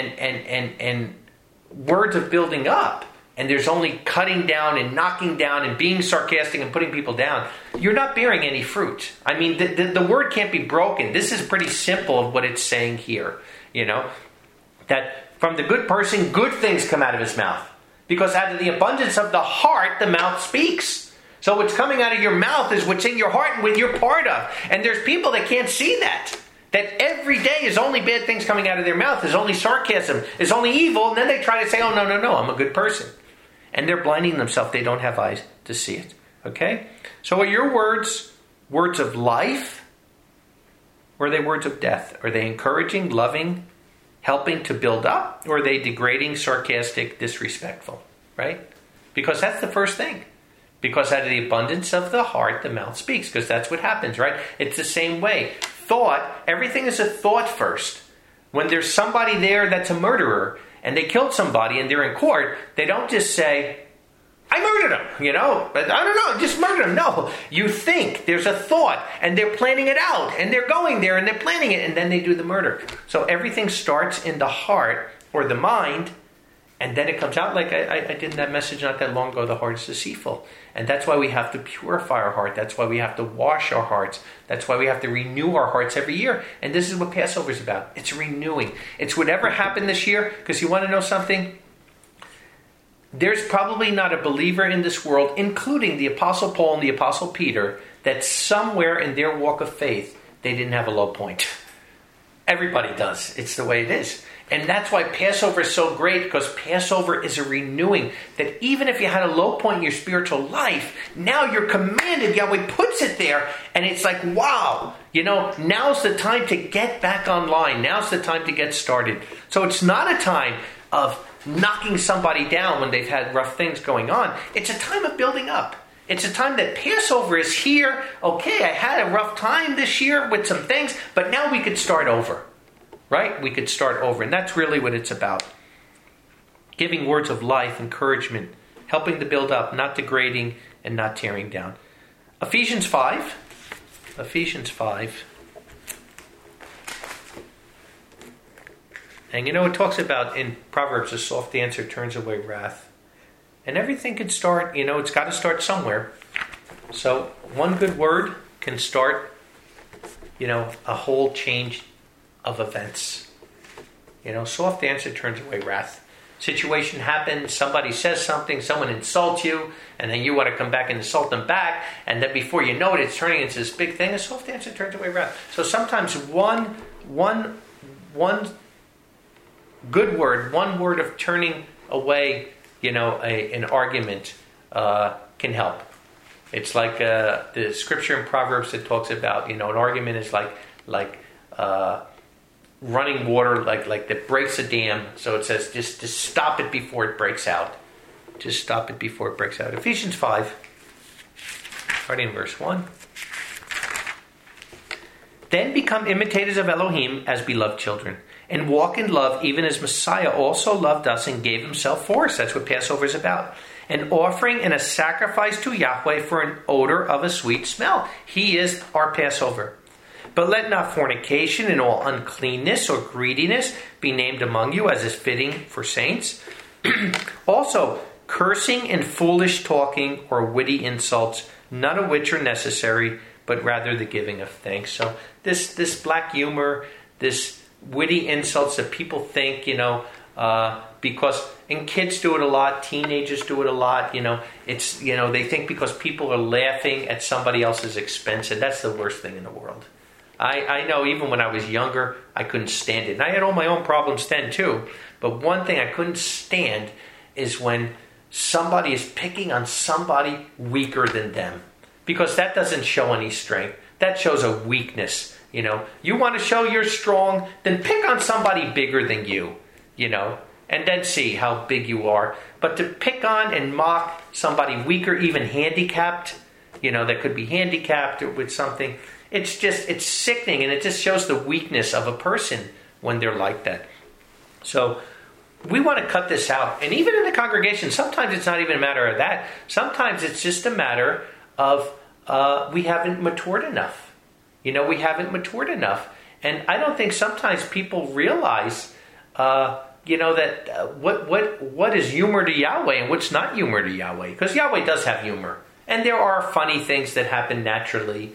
and words of building up, and there's only cutting down and knocking down and being sarcastic and putting people down, you're not bearing any fruit. I mean, the word can't be broken. This is pretty simple of what it's saying here. That from the good person, good things come out of his mouth. Because out of the abundance of the heart, the mouth speaks. So what's coming out of your mouth is what's in your heart and what you're part of. And there's people that can't see that. That every day is only bad things coming out of their mouth. Is only sarcasm. Is only evil. And then they try to say, oh, no, I'm a good person. And they're blinding themselves. They don't have eyes to see it. Okay? So are your words words of life? Or are they words of death? Are they encouraging, loving, helping to build up? Or are they degrading, sarcastic, disrespectful? Right? Because that's the first thing. Because out of the abundance of the heart, the mouth speaks. Because that's what happens, right? It's the same way. Thought, everything is a thought first. When there's somebody there that's a murderer, and they killed somebody and they're in court, they don't just say, I murdered him, but I don't know, just murdered him. No, you think, there's a thought, and they're planning it out, and they're going there, and they're planning it, and then they do the murder. So everything starts in the heart, or the mind, and then it comes out. Like I did in that message not that long ago, the heart is deceitful. And that's why we have to purify our heart. That's why we have to wash our hearts. That's why we have to renew our hearts every year. And this is what Passover is about. It's renewing. It's whatever happened this year. Because you want to know something? There's probably not a believer in this world, including the Apostle Paul and the Apostle Peter, that somewhere in their walk of faith, they didn't have a low point. Everybody does. It's the way it is. And that's why Passover is so great, because Passover is a renewing. That even if you had a low point in your spiritual life, now you're commanded. Yahweh puts it there, and it's like, wow. Now's the time to get back online. Now's the time to get started. So it's not a time of knocking somebody down when they've had rough things going on. It's a time of building up. It's a time that Passover is here. Okay, I had a rough time this year with some things, but now we could start over. Right? We could start over. And that's really what it's about. Giving words of life, encouragement, helping to build up, not degrading and not tearing down. Ephesians 5. Ephesians 5. And it talks about in Proverbs, a soft answer turns away wrath. And everything can start, it's got to start somewhere. So one good word can start, a whole change of events. Soft answer turns away wrath. Situation happens, somebody says something, someone insults you, and then you want to come back and insult them back, and then before you know it, it's turning into this big thing. A soft answer turns away wrath. So sometimes one good word, one word of turning away, an argument can help. It's like the scripture in Proverbs that talks about, an argument is like running water, like that breaks a dam. So it says just stop it before it breaks out. Just stop it before it breaks out. Ephesians 5, starting in verse 1. Then become imitators of Elohim as beloved children, and walk in love even as Messiah also loved us and gave himself for us. That's what Passover is about. An offering and a sacrifice to Yahweh for an odor of a sweet smell. He is our Passover. But let not fornication and all uncleanness or greediness be named among you, as is fitting for saints. Also, cursing and foolish talking or witty insults, none of which are necessary, but rather the giving of thanks. So this black humor, this witty insults that people think, because, and kids do it a lot, teenagers do it a lot, it's, they think because people are laughing at somebody else's expense, and that's the worst thing in the world. I know even when I was younger, I couldn't stand it. And I had all my own problems then too. But one thing I couldn't stand is when somebody is picking on somebody weaker than them. Because that doesn't show any strength. That shows a weakness. You want to show you're strong, then pick on somebody bigger than you, and then see how big you are. But to pick on and mock somebody weaker, even handicapped, that could be handicapped with something, it's sickening, and it just shows the weakness of a person when they're like that. So we want to cut this out. And even in the congregation, sometimes it's not even a matter of that. Sometimes it's just a matter of we haven't matured enough. We haven't matured enough. And I don't think sometimes people realize, that what is humor to Yahweh and what's not humor to Yahweh. Because Yahweh does have humor. And there are funny things that happen naturally.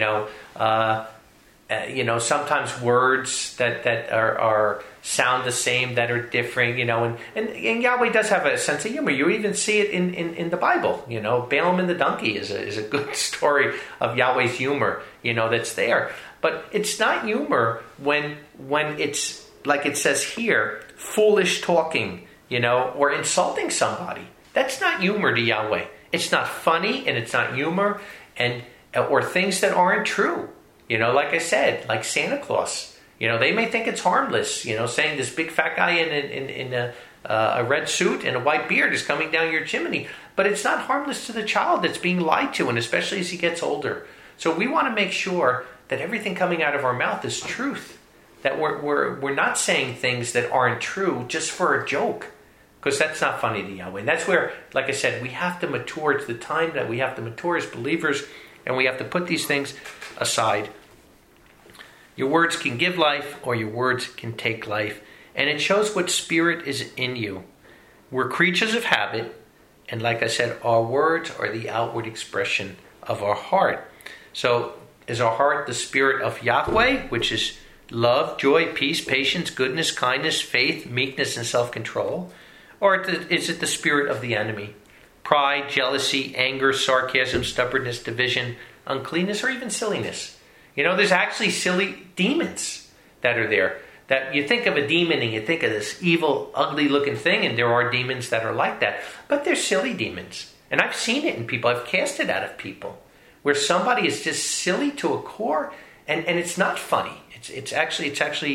Sometimes words that are sound the same that are different, and Yahweh does have a sense of humor. You even see it in the Bible, Balaam and the donkey is a good story of Yahweh's humor, that's there. But it's not humor when it's like it says here, foolish talking, or insulting somebody. That's not humor to Yahweh. It's not funny and it's not humor or things that aren't true. Like I said, like Santa Claus. They may think it's harmless, saying this big fat guy in a red suit and a white beard is coming down your chimney. But it's not harmless to the child that's being lied to, and especially as he gets older. So we want to make sure that everything coming out of our mouth is truth. That we're not saying things that aren't true just for a joke. Because that's not funny to Yahweh. And that's where, like I said, we have to mature. It's the time that we have to mature as believers, and we have to put these things aside. Your words can give life, or your words can take life. And it shows what spirit is in you. We're creatures of habit, and like I said, our words are the outward expression of our heart. So is our heart the spirit of Yahweh, which is love, joy, peace, patience, goodness, kindness, faith, meekness, and self-control? Or is it the spirit of the enemy? Pride, jealousy, anger, sarcasm, stubbornness, division, uncleanness, or even silliness. There's actually silly demons that are there. That you think of a demon and you think of this evil, ugly-looking thing, and there are demons that are like that. But they're silly demons. And I've seen it in people. I've cast it out of people. Where somebody is just silly to a core, and it's not funny. It's actually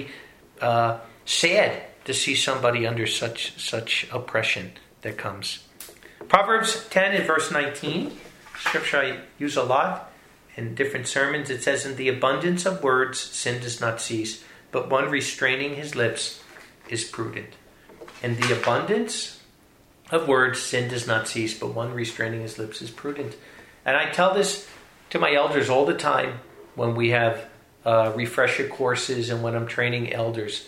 sad to see somebody under such oppression that comes. Proverbs 10 and verse 19, scripture I use a lot in different sermons. It says, in the abundance of words, sin does not cease, but one restraining his lips is prudent. In the abundance of words, sin does not cease, but one restraining his lips is prudent. And I tell this to my elders all the time when we have refresher courses and when I'm training elders.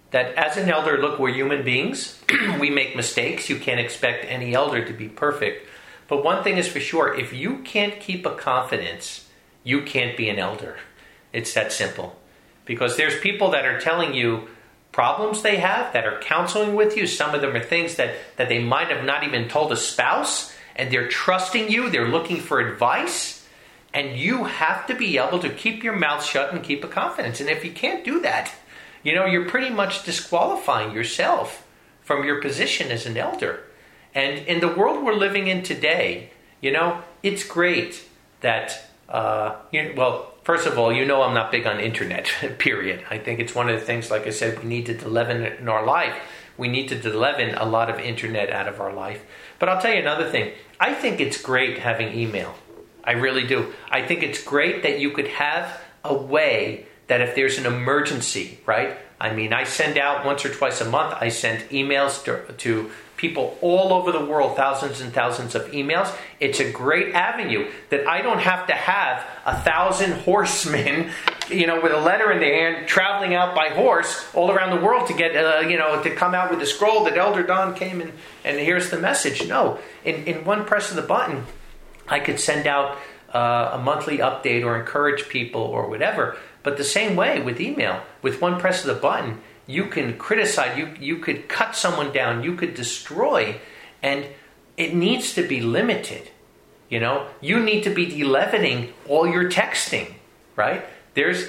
that as an elder, look, we're human beings. We make mistakes. You can't expect any elder to be perfect. But one thing is for sure, if you can't keep a confidence, you can't be an elder. It's that simple. Because there's people that are telling you problems they have, that are counseling with you. Some of them are things that they might have not even told a spouse, and they're trusting you. They're looking for advice. And you have to be able to keep your mouth shut and keep a confidence. And if you can't do that, you're pretty much disqualifying yourself from your position as an elder. And in the world we're living in today, it's great that, first of all, I'm not big on internet, period. I think it's one of the things, like I said, we need to leaven in our life. We need to leaven a lot of internet out of our life. But I'll tell you another thing. I think it's great having email. I really do. I think it's great that you could have a way that if there's an emergency, right? I mean, I send out once or twice a month, I send emails to people all over the world, thousands and thousands of emails. It's a great avenue that I don't have to have 1,000 horsemen, with a letter in their hand, traveling out by horse all around the world to get, to come out with a scroll that Elder Don came in and here's the message. No, in one press of the button, I could send out a monthly update or encourage people or whatever. But the same way with email, with one press of the button, you can criticize, you could cut someone down, you could destroy, and it needs to be limited. You need to be de-leavening all your texting, right? There's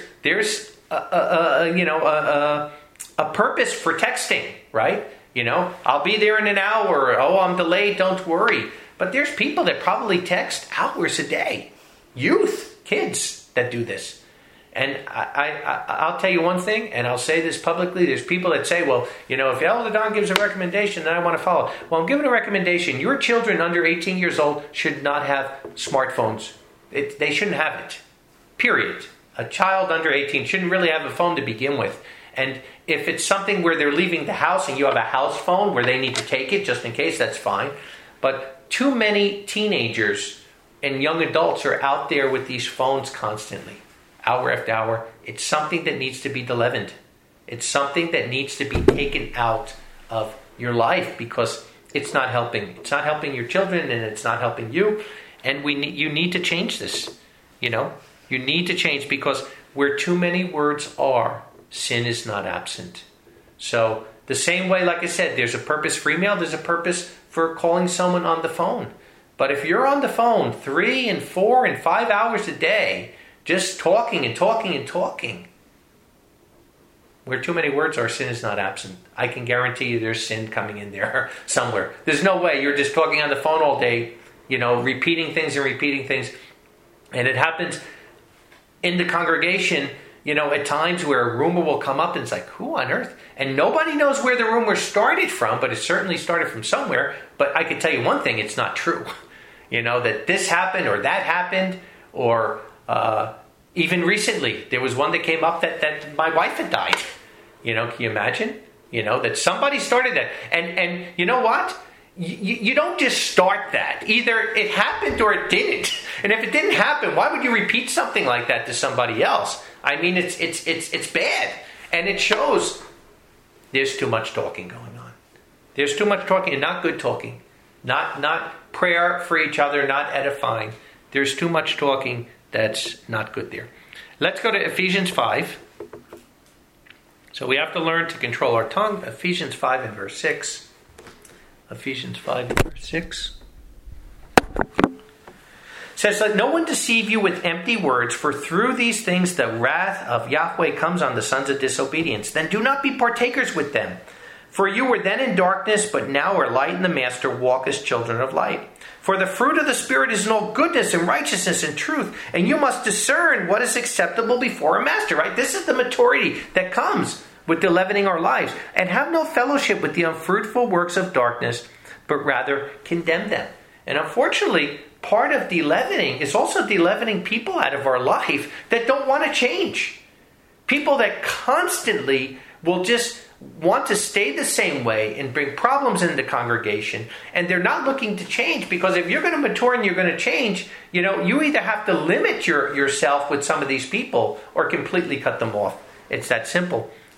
a purpose for texting, right? I'll be there in an hour. Oh, I'm delayed. Don't worry. But there's people that probably text hours a day. Youth, kids that do this. And I'll tell you one thing, and I'll say this publicly. There's people that say, well, if Elder Don gives a recommendation, then I want to follow. Well, I'm giving a recommendation. Your children under 18 years old should not have smartphones. They shouldn't have it. Period. A child under 18 shouldn't really have a phone to begin with. And if it's something where they're leaving the house and you have a house phone where they need to take it just in case, that's fine. But too many teenagers and young adults are out there with these phones constantly, hour after hour. It's something that needs to be de-leavened. It's something that needs to be taken out of your life because it's not helping. It's not helping your children and it's not helping you. And you need to change this. You need to change because where too many words are, sin is not absent. So the same way, like I said, there's a purpose for email, there's a purpose for calling someone on the phone. But if you're on the phone 3 and 4 and 5 hours a day, just talking and talking and talking, where too many words are, sin is not absent. I can guarantee you there's sin coming in there somewhere. There's no way you're just talking on the phone all day, repeating things. And it happens in the congregation, at times where a rumor will come up and it's like, who on earth? And nobody knows where the rumor started from, but it certainly started from somewhere. But I can tell you one thing, it's not true. That this happened or that happened, or even recently, there was one that came up that my wife had died. Can you imagine? That somebody started that. And you know what? You don't just start that. Either it happened or it didn't. And if it didn't happen, why would you repeat something like that to somebody else? I mean, it's bad. And it shows there's too much talking going on. There's too much talking and not good talking. Not prayer for each other, not edifying. There's too much talking that's not good there. Let's go to Ephesians 5. So we have to learn to control our tongue. Ephesians 5 and verse 6. Ephesians 5 and verse 6. Says, let no one deceive you with empty words, for through these things the wrath of Yahweh comes on the sons of disobedience. Then do not be partakers with them. For you were then in darkness, but now are light in the Master. Walk as children of light. For the fruit of the Spirit is in all goodness and righteousness and truth. And you must discern what is acceptable before a master, right? This is the maturity that comes with the leavening our lives. And have no fellowship with the unfruitful works of darkness, but rather condemn them. And unfortunately, part of de-leavening is also de-leavening people out of our life that don't want to change. People that constantly will just want to stay the same way and bring problems into the congregation, and they're not looking to change, because if you're going to mature and you're going to change, you either have to limit yourself with some of these people or completely cut them off. It's that simple.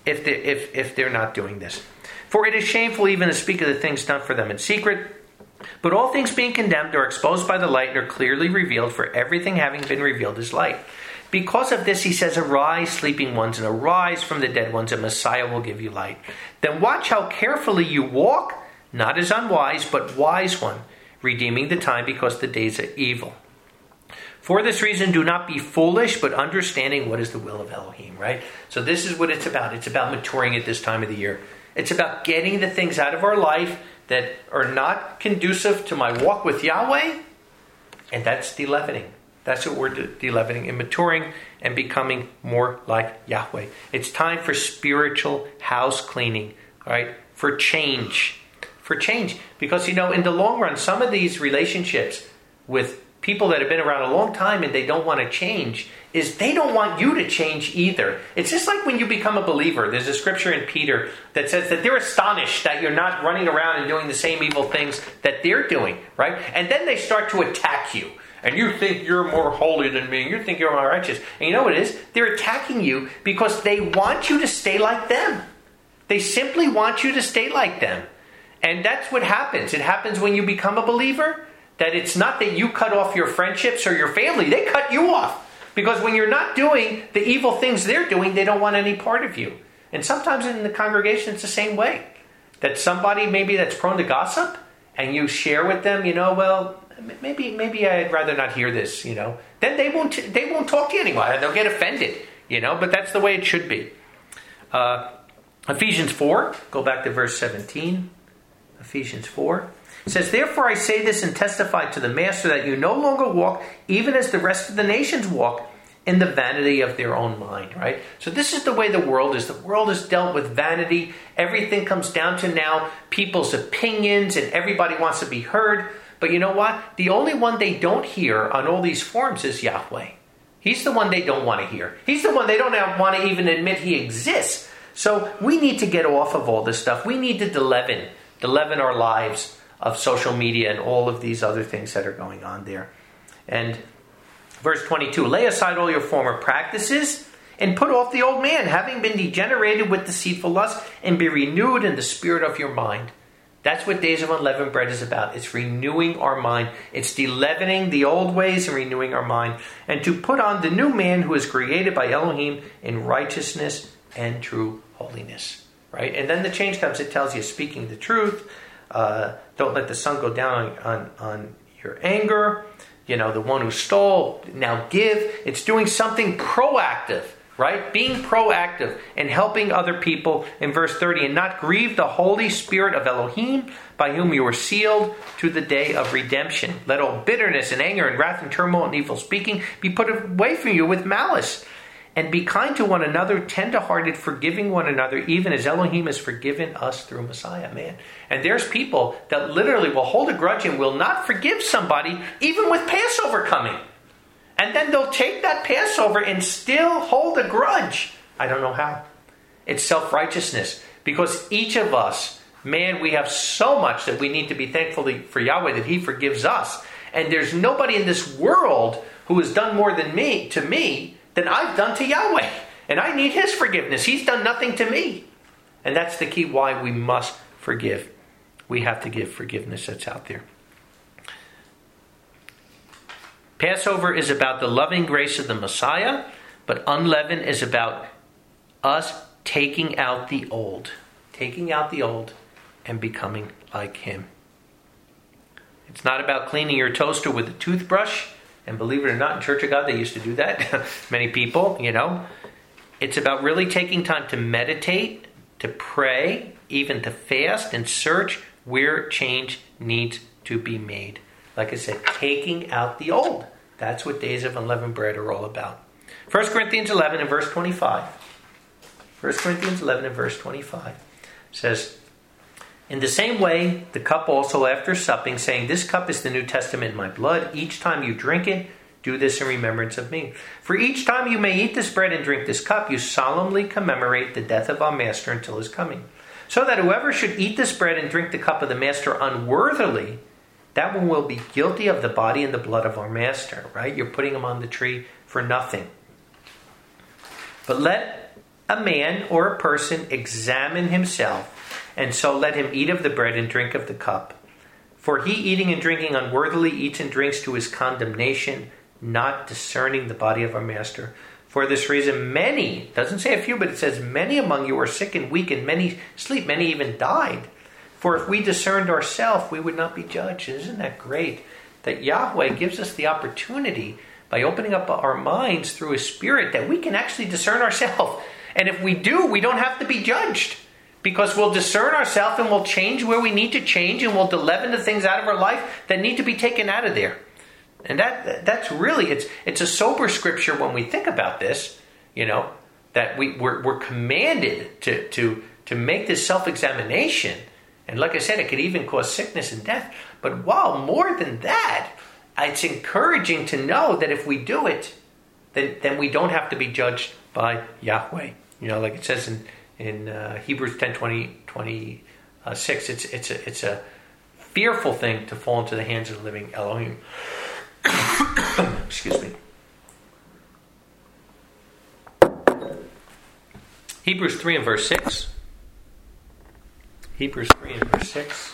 if they're not doing this. For it is shameful even to speak of the things done for them in secret. But all things being condemned are exposed by the light and are clearly revealed, for everything having been revealed is light. Because of this, he says, arise, sleeping ones, and arise from the dead ones, and Messiah will give you light. Then watch how carefully you walk, not as unwise, but wise one, redeeming the time because the days are evil. For this reason, do not be foolish, but understanding what is the will of Elohim, right? So this is what it's about. It's about maturing at this time of the year. It's about getting the things out of our life that are not conducive to my walk with Yahweh, and that's deleavening. That's what we're deleavening and maturing and becoming more like Yahweh. It's time for spiritual house cleaning, right? For change. For change. Because, in the long run, some of these relationships with people that have been around a long time and they don't want to change is they don't want you to change either. It's just like when you become a believer. There's a scripture in Peter that says that they're astonished that you're not running around and doing the same evil things that they're doing, right? And then they start to attack you. And you think you're more holy than me. You think you're more righteous. And you know what it is? They're attacking you because they want you to stay like them. They simply want you to stay like them. And that's what happens. It happens when you become a believer. That it's not that you cut off your friendships or your family. They cut you off. Because when you're not doing the evil things they're doing, they don't want any part of you. And sometimes in the congregation, it's the same way. That somebody maybe that's prone to gossip, and you share with them, well, maybe I'd rather not hear this, Then they won't talk to you anymore. They'll get offended, But that's the way it should be. Ephesians 4, go back to verse 17. Ephesians 4. It says, therefore I say this and testify to the Master that you no longer walk, even as the rest of the nations walk, in the vanity of their own mind, right? So this is the way the world is. The world is dealt with vanity. Everything comes down to now people's opinions, and everybody wants to be heard. But you know what? The only one they don't hear on all these forums is Yahweh. He's the one they don't want to hear. He's the one they don't want to even admit he exists. So we need to get off of all this stuff. We need to deleaven our lives of social media and all of these other things that are going on there. And verse 22, lay aside all your former practices and put off the old man, having been degenerated with deceitful lust, and be renewed in the spirit of your mind. That's what Days of Unleavened Bread is about. It's renewing our mind. It's deleavening the old ways and renewing our mind. And to put on the new man who is created by Elohim in righteousness and true holiness. Right? And then the change comes. It tells you speaking the truth. Don't let the sun go down on your anger. The one who stole, now give. It's doing something proactive, right? Being proactive and helping other people in verse 30. And not grieve the Holy Spirit of Elohim, by whom you were sealed to the day of redemption. Let all bitterness and anger and wrath and turmoil and evil speaking be put away from you with malice. And be kind to one another, tender-hearted, forgiving one another, even as Elohim has forgiven us through Messiah, man. And there's people that literally will hold a grudge and will not forgive somebody, even with Passover coming. And then they'll take that Passover and still hold a grudge. I don't know how. It's self-righteousness. Because each of us, man, we have so much that we need to be thankful for Yahweh that He forgives us. And there's nobody in this world who has done more to me, than I've done to Yahweh. And I need His forgiveness. He's done nothing to me. And that's the key why we must forgive. We have to give forgiveness that's out there. Passover is about the loving grace of the Messiah, but unleavened is about us taking out the old. Taking out the old and becoming like Him. It's not about cleaning your toaster with a toothbrush. And believe it or not, in Church of God, they used to do that. Many people, It's about really taking time to meditate, to pray, even to fast and search where change needs to be made. Like I said, taking out the old. That's what Days of Unleavened Bread are all about. 1 Corinthians 11 and verse 25. 1 Corinthians 11 and verse 25 says, in the same way, the cup also after supping, saying, this cup is the New Testament in my blood. Each time you drink it, do this in remembrance of me. For each time you may eat this bread and drink this cup, you solemnly commemorate the death of our Master until His coming. So that whoever should eat this bread and drink the cup of the Master unworthily, that one will be guilty of the body and the blood of our Master. Right? You're putting Him on the tree for nothing. But let a man or a person examine himself, and so let him eat of the bread and drink of the cup. For he eating and drinking unworthily eats and drinks to his condemnation, not discerning the body of our master. For this reason many, doesn't say a few, but it says many among you are sick and weak, and many sleep, many even died. For if we discerned ourselves, we would not be judged. Isn't that great? That Yahweh gives us the opportunity by opening up our minds through His Spirit that we can actually discern ourselves. And if we do, we don't have to be judged. Because we'll discern ourselves and we'll change where we need to change, and we'll leaven the things out of our life that need to be taken out of there. And that's really, it's a sober scripture when we think about this, that we're commanded to make this self-examination. And like I said, it could even cause sickness and death. But wow, more than that, it's encouraging to know that if we do it, then we don't have to be judged by Yahweh. Like it says in Hebrews 10:26, it's a fearful thing to fall into the hands of the living Elohim. Excuse me. Hebrews 3 and verse 6. Hebrews 3 and verse 6.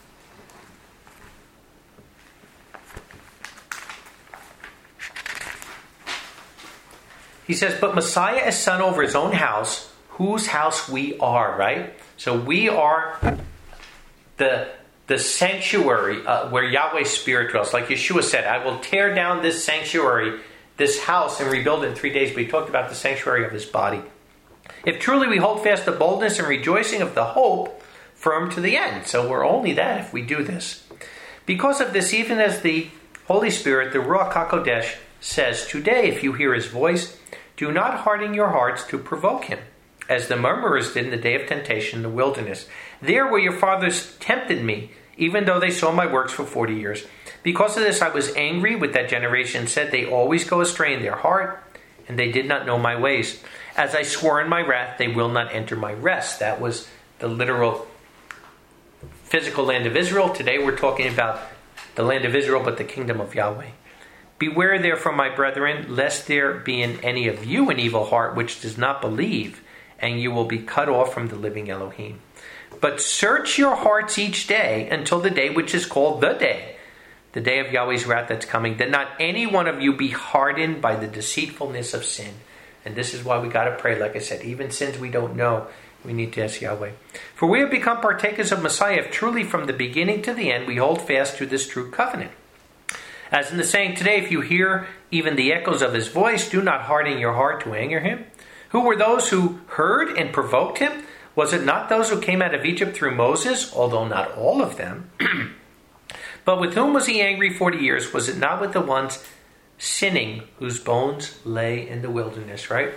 He says, but Messiah is son over his own house, whose house we are, right? So we are the sanctuary where Yahweh's Spirit dwells. Like Yeshua said, I will tear down this sanctuary, this house, and rebuild it in 3 days. But he talked about the sanctuary of his body. If truly we hold fast the boldness and rejoicing of the hope firm to the end. So we're only that if we do this. Because of this, even as the Holy Spirit, the Ruach HaKodesh, says, today, if you hear his voice, do not harden your hearts to provoke him, as the murmurers did in the day of temptation in the wilderness. There where your fathers tempted me, even though they saw my works for 40 years. Because of this I was angry with that generation and said, they always go astray in their heart, and they did not know my ways. As I swore in my wrath, they will not enter my rest. That was the literal physical land of Israel. Today we're talking about the land of Israel, but the kingdom of Yahweh. Beware therefore, my brethren, lest there be in any of you an evil heart which does not believe, and you will be cut off from the living Elohim. But search your hearts each day until the day which is called the day of Yahweh's wrath that's coming, that not any one of you be hardened by the deceitfulness of sin. And this is why we got to pray, like I said, even sins we don't know, we need to ask Yahweh. For we have become partakers of Messiah if truly from the beginning to the end we hold fast to this true covenant. As in the saying today, if you hear even the echoes of his voice, do not harden your heart to anger him. Who were those who heard and provoked him? Was it not those who came out of Egypt through Moses, although not all of them? But with whom was he angry 40 years? Was it not with the ones sinning, whose bones lay in the wilderness, right?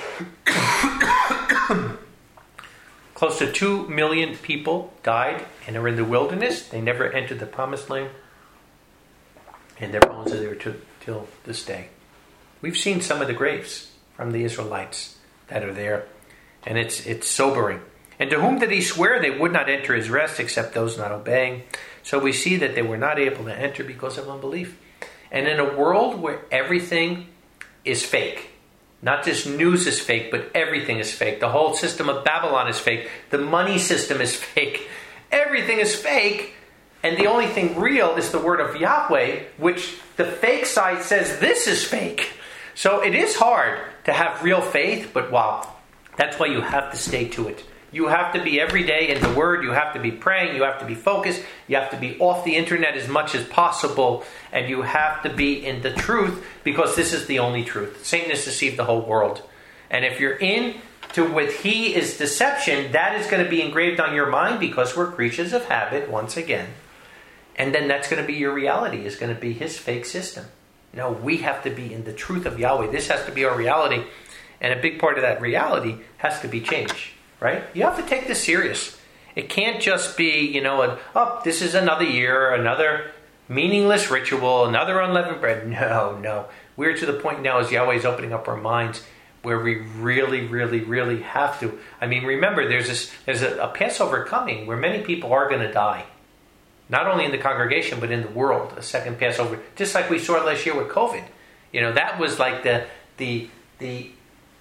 Close to 2 million people died and are in the wilderness. They never entered the promised land. And their bones are there till this day. We've seen some of the graves from the Israelites that are there. And it's sobering. And to whom did he swear they would not enter his rest except those not obeying? So we see that they were not able to enter because of unbelief. And in a world where everything is fake, not just news is fake, but everything is fake. The whole system of Babylon is fake. The money system is fake. Everything is fake. And the only thing real is the word of Yahweh, which the fake side says this is fake. So it is hard to have real faith, but wow, that's why you have to stay to it. You have to be every day in the Word. You have to be praying. You have to be focused. You have to be off the internet as much as possible. And you have to be in the truth, because this is the only truth. Satan has deceived the whole world. And if you're into what he is deception, that is going to be engraved on your mind, because we're creatures of habit once again. And then that's going to be your reality, is going to be his fake system. No, we have to be in the truth of Yahweh. This has to be our reality. And a big part of that reality has to be change. Right? You have to take this serious. It can't just be, this is another year, another meaningless ritual, another unleavened bread. No. We're to the point now as Yahweh is opening up our minds where we really, really, really have to. I mean, remember, there's a Passover coming where many people are going to die. Not only in the congregation, but in the world. A second Passover. Just like we saw last year with COVID. That was like the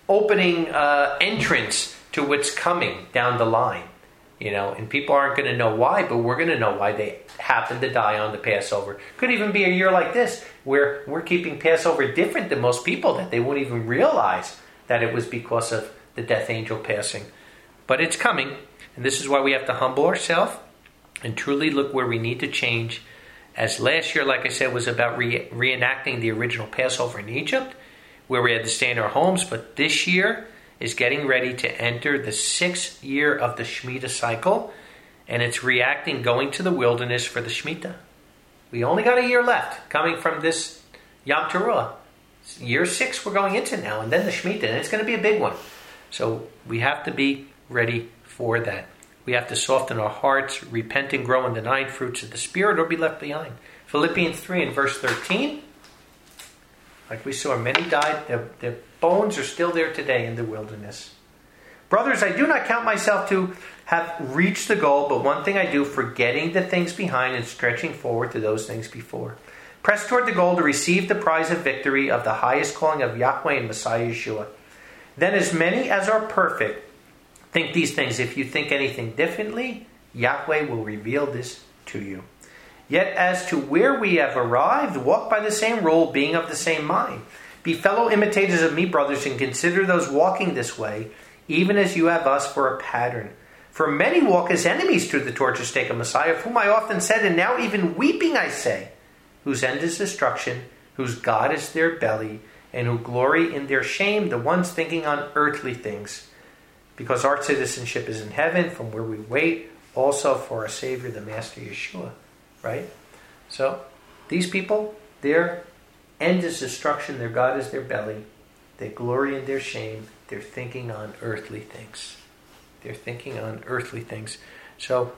opening entrance to what's coming down the line. And people aren't going to know why, but we're going to know why they happened to die on the Passover. Could even be a year like this, where we're keeping Passover different than most people, that they won't even realize that it was because of the death angel passing. But it's coming, and this is why we have to humble ourselves and truly look where we need to change. As last year, like I said, was about reenacting the original Passover in Egypt, where we had to stay in our homes, but this year is getting ready to enter the 6th year of the Shemitah cycle, and it's going to the wilderness for the Shemitah. We only got a year left coming from this Yom Teruah. Year 6 we're going into now, and then the Shemitah, and it's going to be a big one. So we have to be ready for that. We have to soften our hearts, repent and grow in the 9 fruits of the Spirit, or be left behind. Philippians 3 and verse 13, like we saw, many died. Their bones are still there today in the wilderness. Brothers, I do not count myself to have reached the goal, but one thing I do, forgetting the things behind and stretching forward to those things before. Press toward the goal to receive the prize of victory of the highest calling of Yahweh and Messiah Yeshua. Then as many as are perfect, think these things. If you think anything differently, Yahweh will reveal this to you. Yet as to where we have arrived, walk by the same rule, being of the same mind. Be fellow imitators of me, brothers, and consider those walking this way, even as you have us for a pattern. For many walk as enemies through the torture stake of Messiah, of whom I often said, and now even weeping I say, whose end is destruction, whose God is their belly, and who glory in their shame, the ones thinking on earthly things. Because our citizenship is in heaven, from where we wait also for our Savior, the Master Yeshua. Right? So, these people, their end is destruction, their God is their belly, they glory in their shame, they're thinking on earthly things. They're thinking on earthly things. So,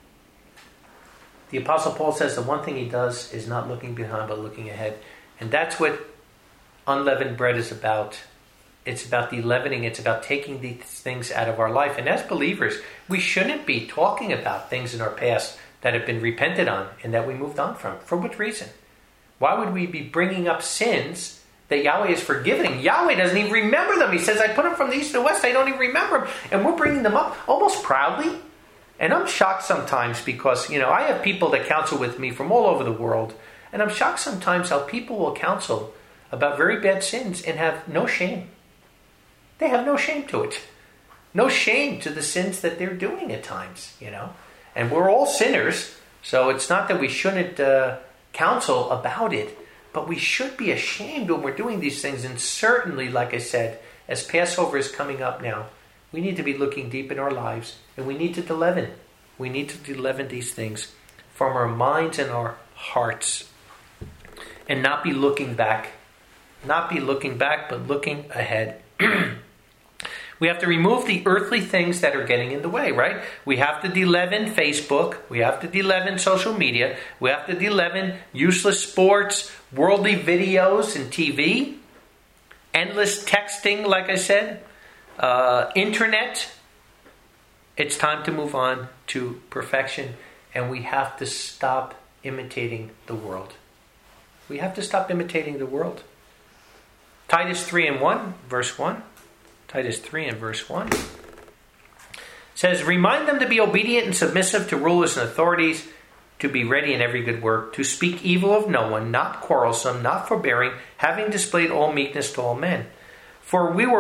the Apostle Paul says the one thing he does is not looking behind, but looking ahead. And that's what unleavened bread is about. It's about the leavening. It's about taking these things out of our life. And as believers, we shouldn't be talking about things in our past that have been repented on and that we moved on from. For what reason? Why would we be bringing up sins that Yahweh is forgiving? Yahweh doesn't even remember them. He says, I put them from the east to the west. I don't even remember them. And we're bringing them up almost proudly. And I'm shocked sometimes because, I have people that counsel with me from all over the world. And I'm shocked sometimes how people will counsel about very bad sins and have no shame. They have no shame to it. No shame to the sins that they're doing at times, And we're all sinners, so it's not that we shouldn't counsel about it, but we should be ashamed when we're doing these things. And certainly, like I said, as Passover is coming up now, we need to be looking deep in our lives, and we need to deleaven. We need to deleaven these things from our minds and our hearts, and not be looking back. Not be looking back, but looking ahead. We have to remove the earthly things that are getting in the way, right? We have to deleaven Facebook. We have to deleaven social media. We have to deleaven useless sports, worldly videos and TV, endless texting, like I said, internet. It's time to move on to perfection, and we have to stop imitating the world. We have to stop imitating the world. Titus 3 and 1, verse 1. Titus 3 and verse 1 says, remind them to be obedient and submissive to rulers and authorities, to be ready in every good work, to speak evil of no one, not quarrelsome, not forbearing, having displayed all meekness to all men. For we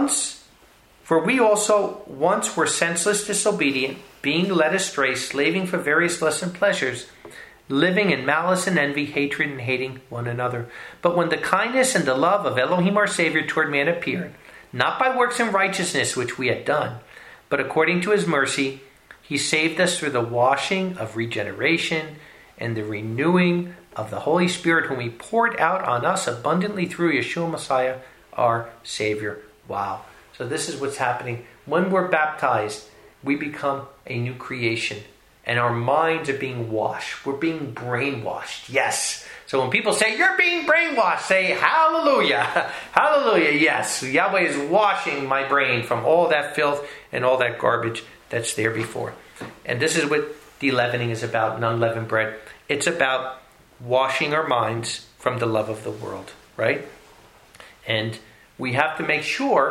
also once were senseless, disobedient, being led astray, slaving for various lust and pleasures, living in malice and envy, hatred, and hating one another. But when the kindness and the love of Elohim our Savior toward man appeared, not by works and righteousness which we had done, but according to his mercy, he saved us through the washing of regeneration and the renewing of the Holy Spirit, whom he poured out on us abundantly through Yeshua Messiah, our Savior. Wow. So this is what's happening. When we're baptized, we become a new creation, and our minds are being washed. We're being brainwashed. Yes. So when people say, you're being brainwashed, say, hallelujah. Hallelujah, yes. Yahweh is washing my brain from all that filth and all that garbage that's there before. And this is what deleavening is about, non-leavened bread. It's about washing our minds from the love of the world, right? And we have to make sure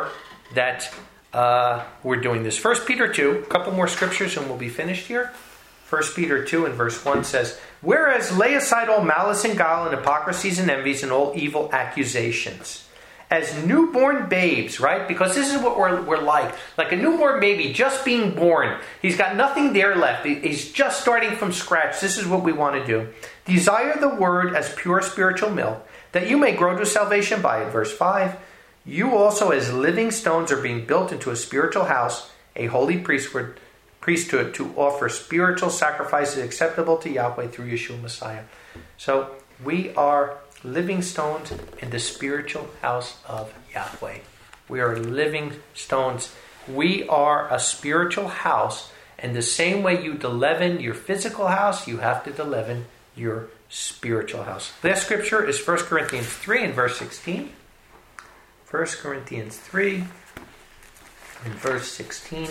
that we're doing this. 1 Peter 2, a couple more scriptures and we'll be finished here. 1 Peter 2 and verse 1 says, "Whereas lay aside all malice and guile and hypocrisies and envies and all evil accusations. As newborn babes," right? Because this is what we're like a newborn baby just being born. He's got nothing there left. He's just starting from scratch. This is what we want to do. "Desire the word as pure spiritual milk, that you may grow to salvation by it." Verse 5, "You also as living stones are being built into a spiritual house, a holy priesthood to offer spiritual sacrifices acceptable to Yahweh through Yeshua Messiah." So we are living stones in the spiritual house of Yahweh. We are living stones. We are a spiritual house. And the same way you leaven your physical house, you have to leaven your spiritual house. Last scripture is 1 Corinthians 3 and verse 16. 1 Corinthians 3 and verse 16.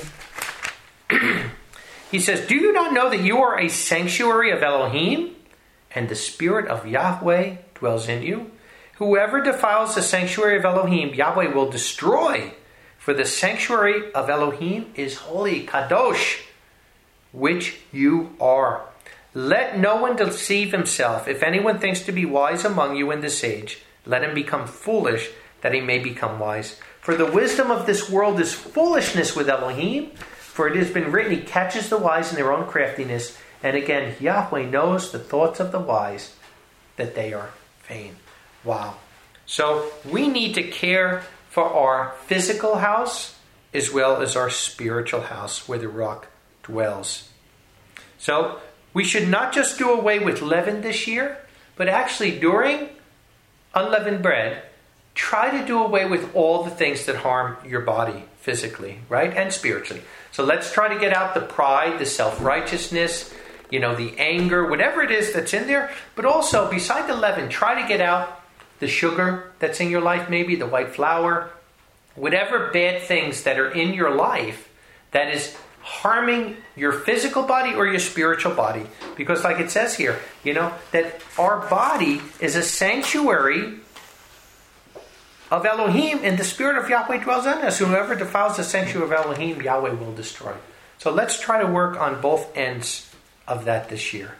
He says, "Do you not know that you are a sanctuary of Elohim, and the Spirit of Yahweh dwells in you? Whoever defiles the sanctuary of Elohim, Yahweh will destroy. For the sanctuary of Elohim is holy, kadosh, which you are. Let no one deceive himself. If anyone thinks to be wise among you in this age, let him become foolish, that he may become wise. For the wisdom of this world is foolishness with Elohim. For it has been written, he catches the wise in their own craftiness. And again, Yahweh knows the thoughts of the wise, that they are vain." Wow. So we need to care for our physical house as well as our spiritual house where the rock dwells. So we should not just do away with leaven this year, but actually during unleavened bread, try to do away with all the things that harm your body physically, right? And spiritually. So let's try to get out the pride, the self-righteousness, the anger, whatever it is that's in there. But also, beside the leaven, try to get out the sugar that's in your life, maybe the white flour, whatever bad things that are in your life that is harming your physical body or your spiritual body. Because like it says here, that our body is a sanctuary of Elohim, and the Spirit of Yahweh dwells in us. Whoever defiles the sanctuary of Elohim, Yahweh will destroy. So let's try to work on both ends of that this year.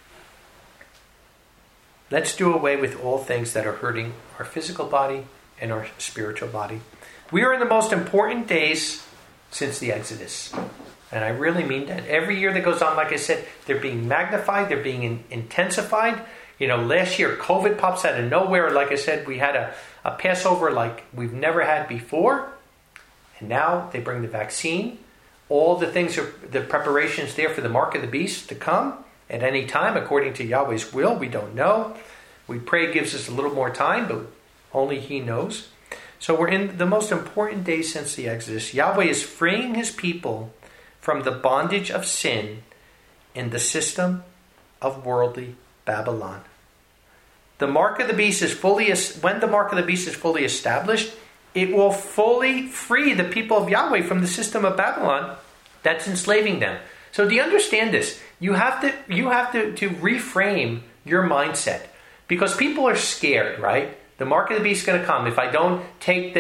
Let's do away with all things that are hurting our physical body and our spiritual body. We are in the most important days since the Exodus. And I really mean that. Every year that goes on, like I said, they're being magnified, they're being intensified. Last year, COVID pops out of nowhere. Like I said, we had a Passover like we've never had before. And now they bring the vaccine. All the things are, the preparations there for the mark of the beast to come at any time, according to Yahweh's will. We don't know. We pray it gives us a little more time, but only He knows. So we're in the most important days since the Exodus. Yahweh is freeing His people from the bondage of sin in the system of worldly Babylon. The mark of the beast is when the mark of the beast is fully established, it will fully free the people of Yahweh from the system of Babylon that's enslaving them. So do you understand this? You have to reframe your mindset, because people are scared, right? The mark of the beast is going to come. If I don't take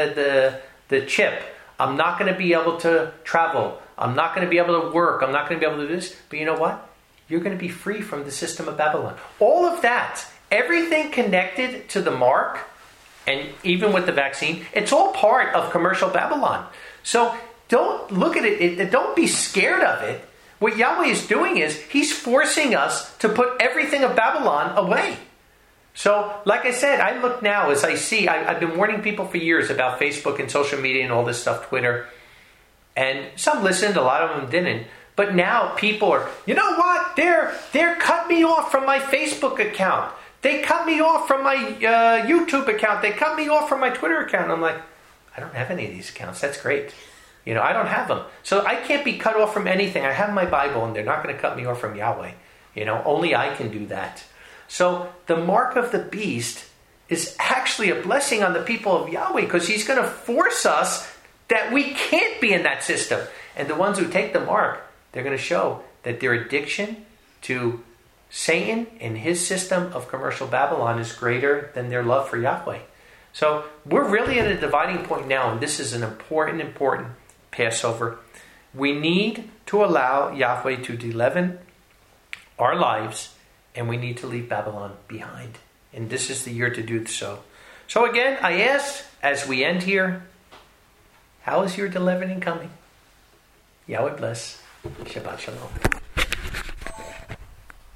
the chip, I'm not going to be able to travel. I'm not going to be able to work. I'm not going to be able to do this. But you know what? You're going to be free from the system of Babylon. All of that, everything connected to the mark, and even with the vaccine, it's all part of commercial Babylon. So don't look at it. Don't be scared of it. What Yahweh is doing is He's forcing us to put everything of Babylon away. So, like I said, I look now as I see, I've been warning people for years about Facebook and social media and all this stuff, Twitter. And some listened, a lot of them didn't. But now people are, you know what? They're cut me off from my Facebook account. They cut me off from my YouTube account. They cut me off from my Twitter account. I'm like, I don't have any of these accounts. That's great. I don't have them. So I can't be cut off from anything. I have my Bible, and they're not going to cut me off from Yahweh. Only I can do that. So the mark of the beast is actually a blessing on the people of Yahweh, because He's going to force us that we can't be in that system. And the ones who take the mark, they're going to show that their addiction to Satan and his system of commercial Babylon is greater than their love for Yahweh. So we're really at a dividing point now, and this is an important Passover. We need to allow Yahweh to deleaven our lives, and we need to leave Babylon behind. And this is the year to do so. So again, I ask, as we end here, how is your deleavening coming? Yahweh bless. Shabbat Shalom.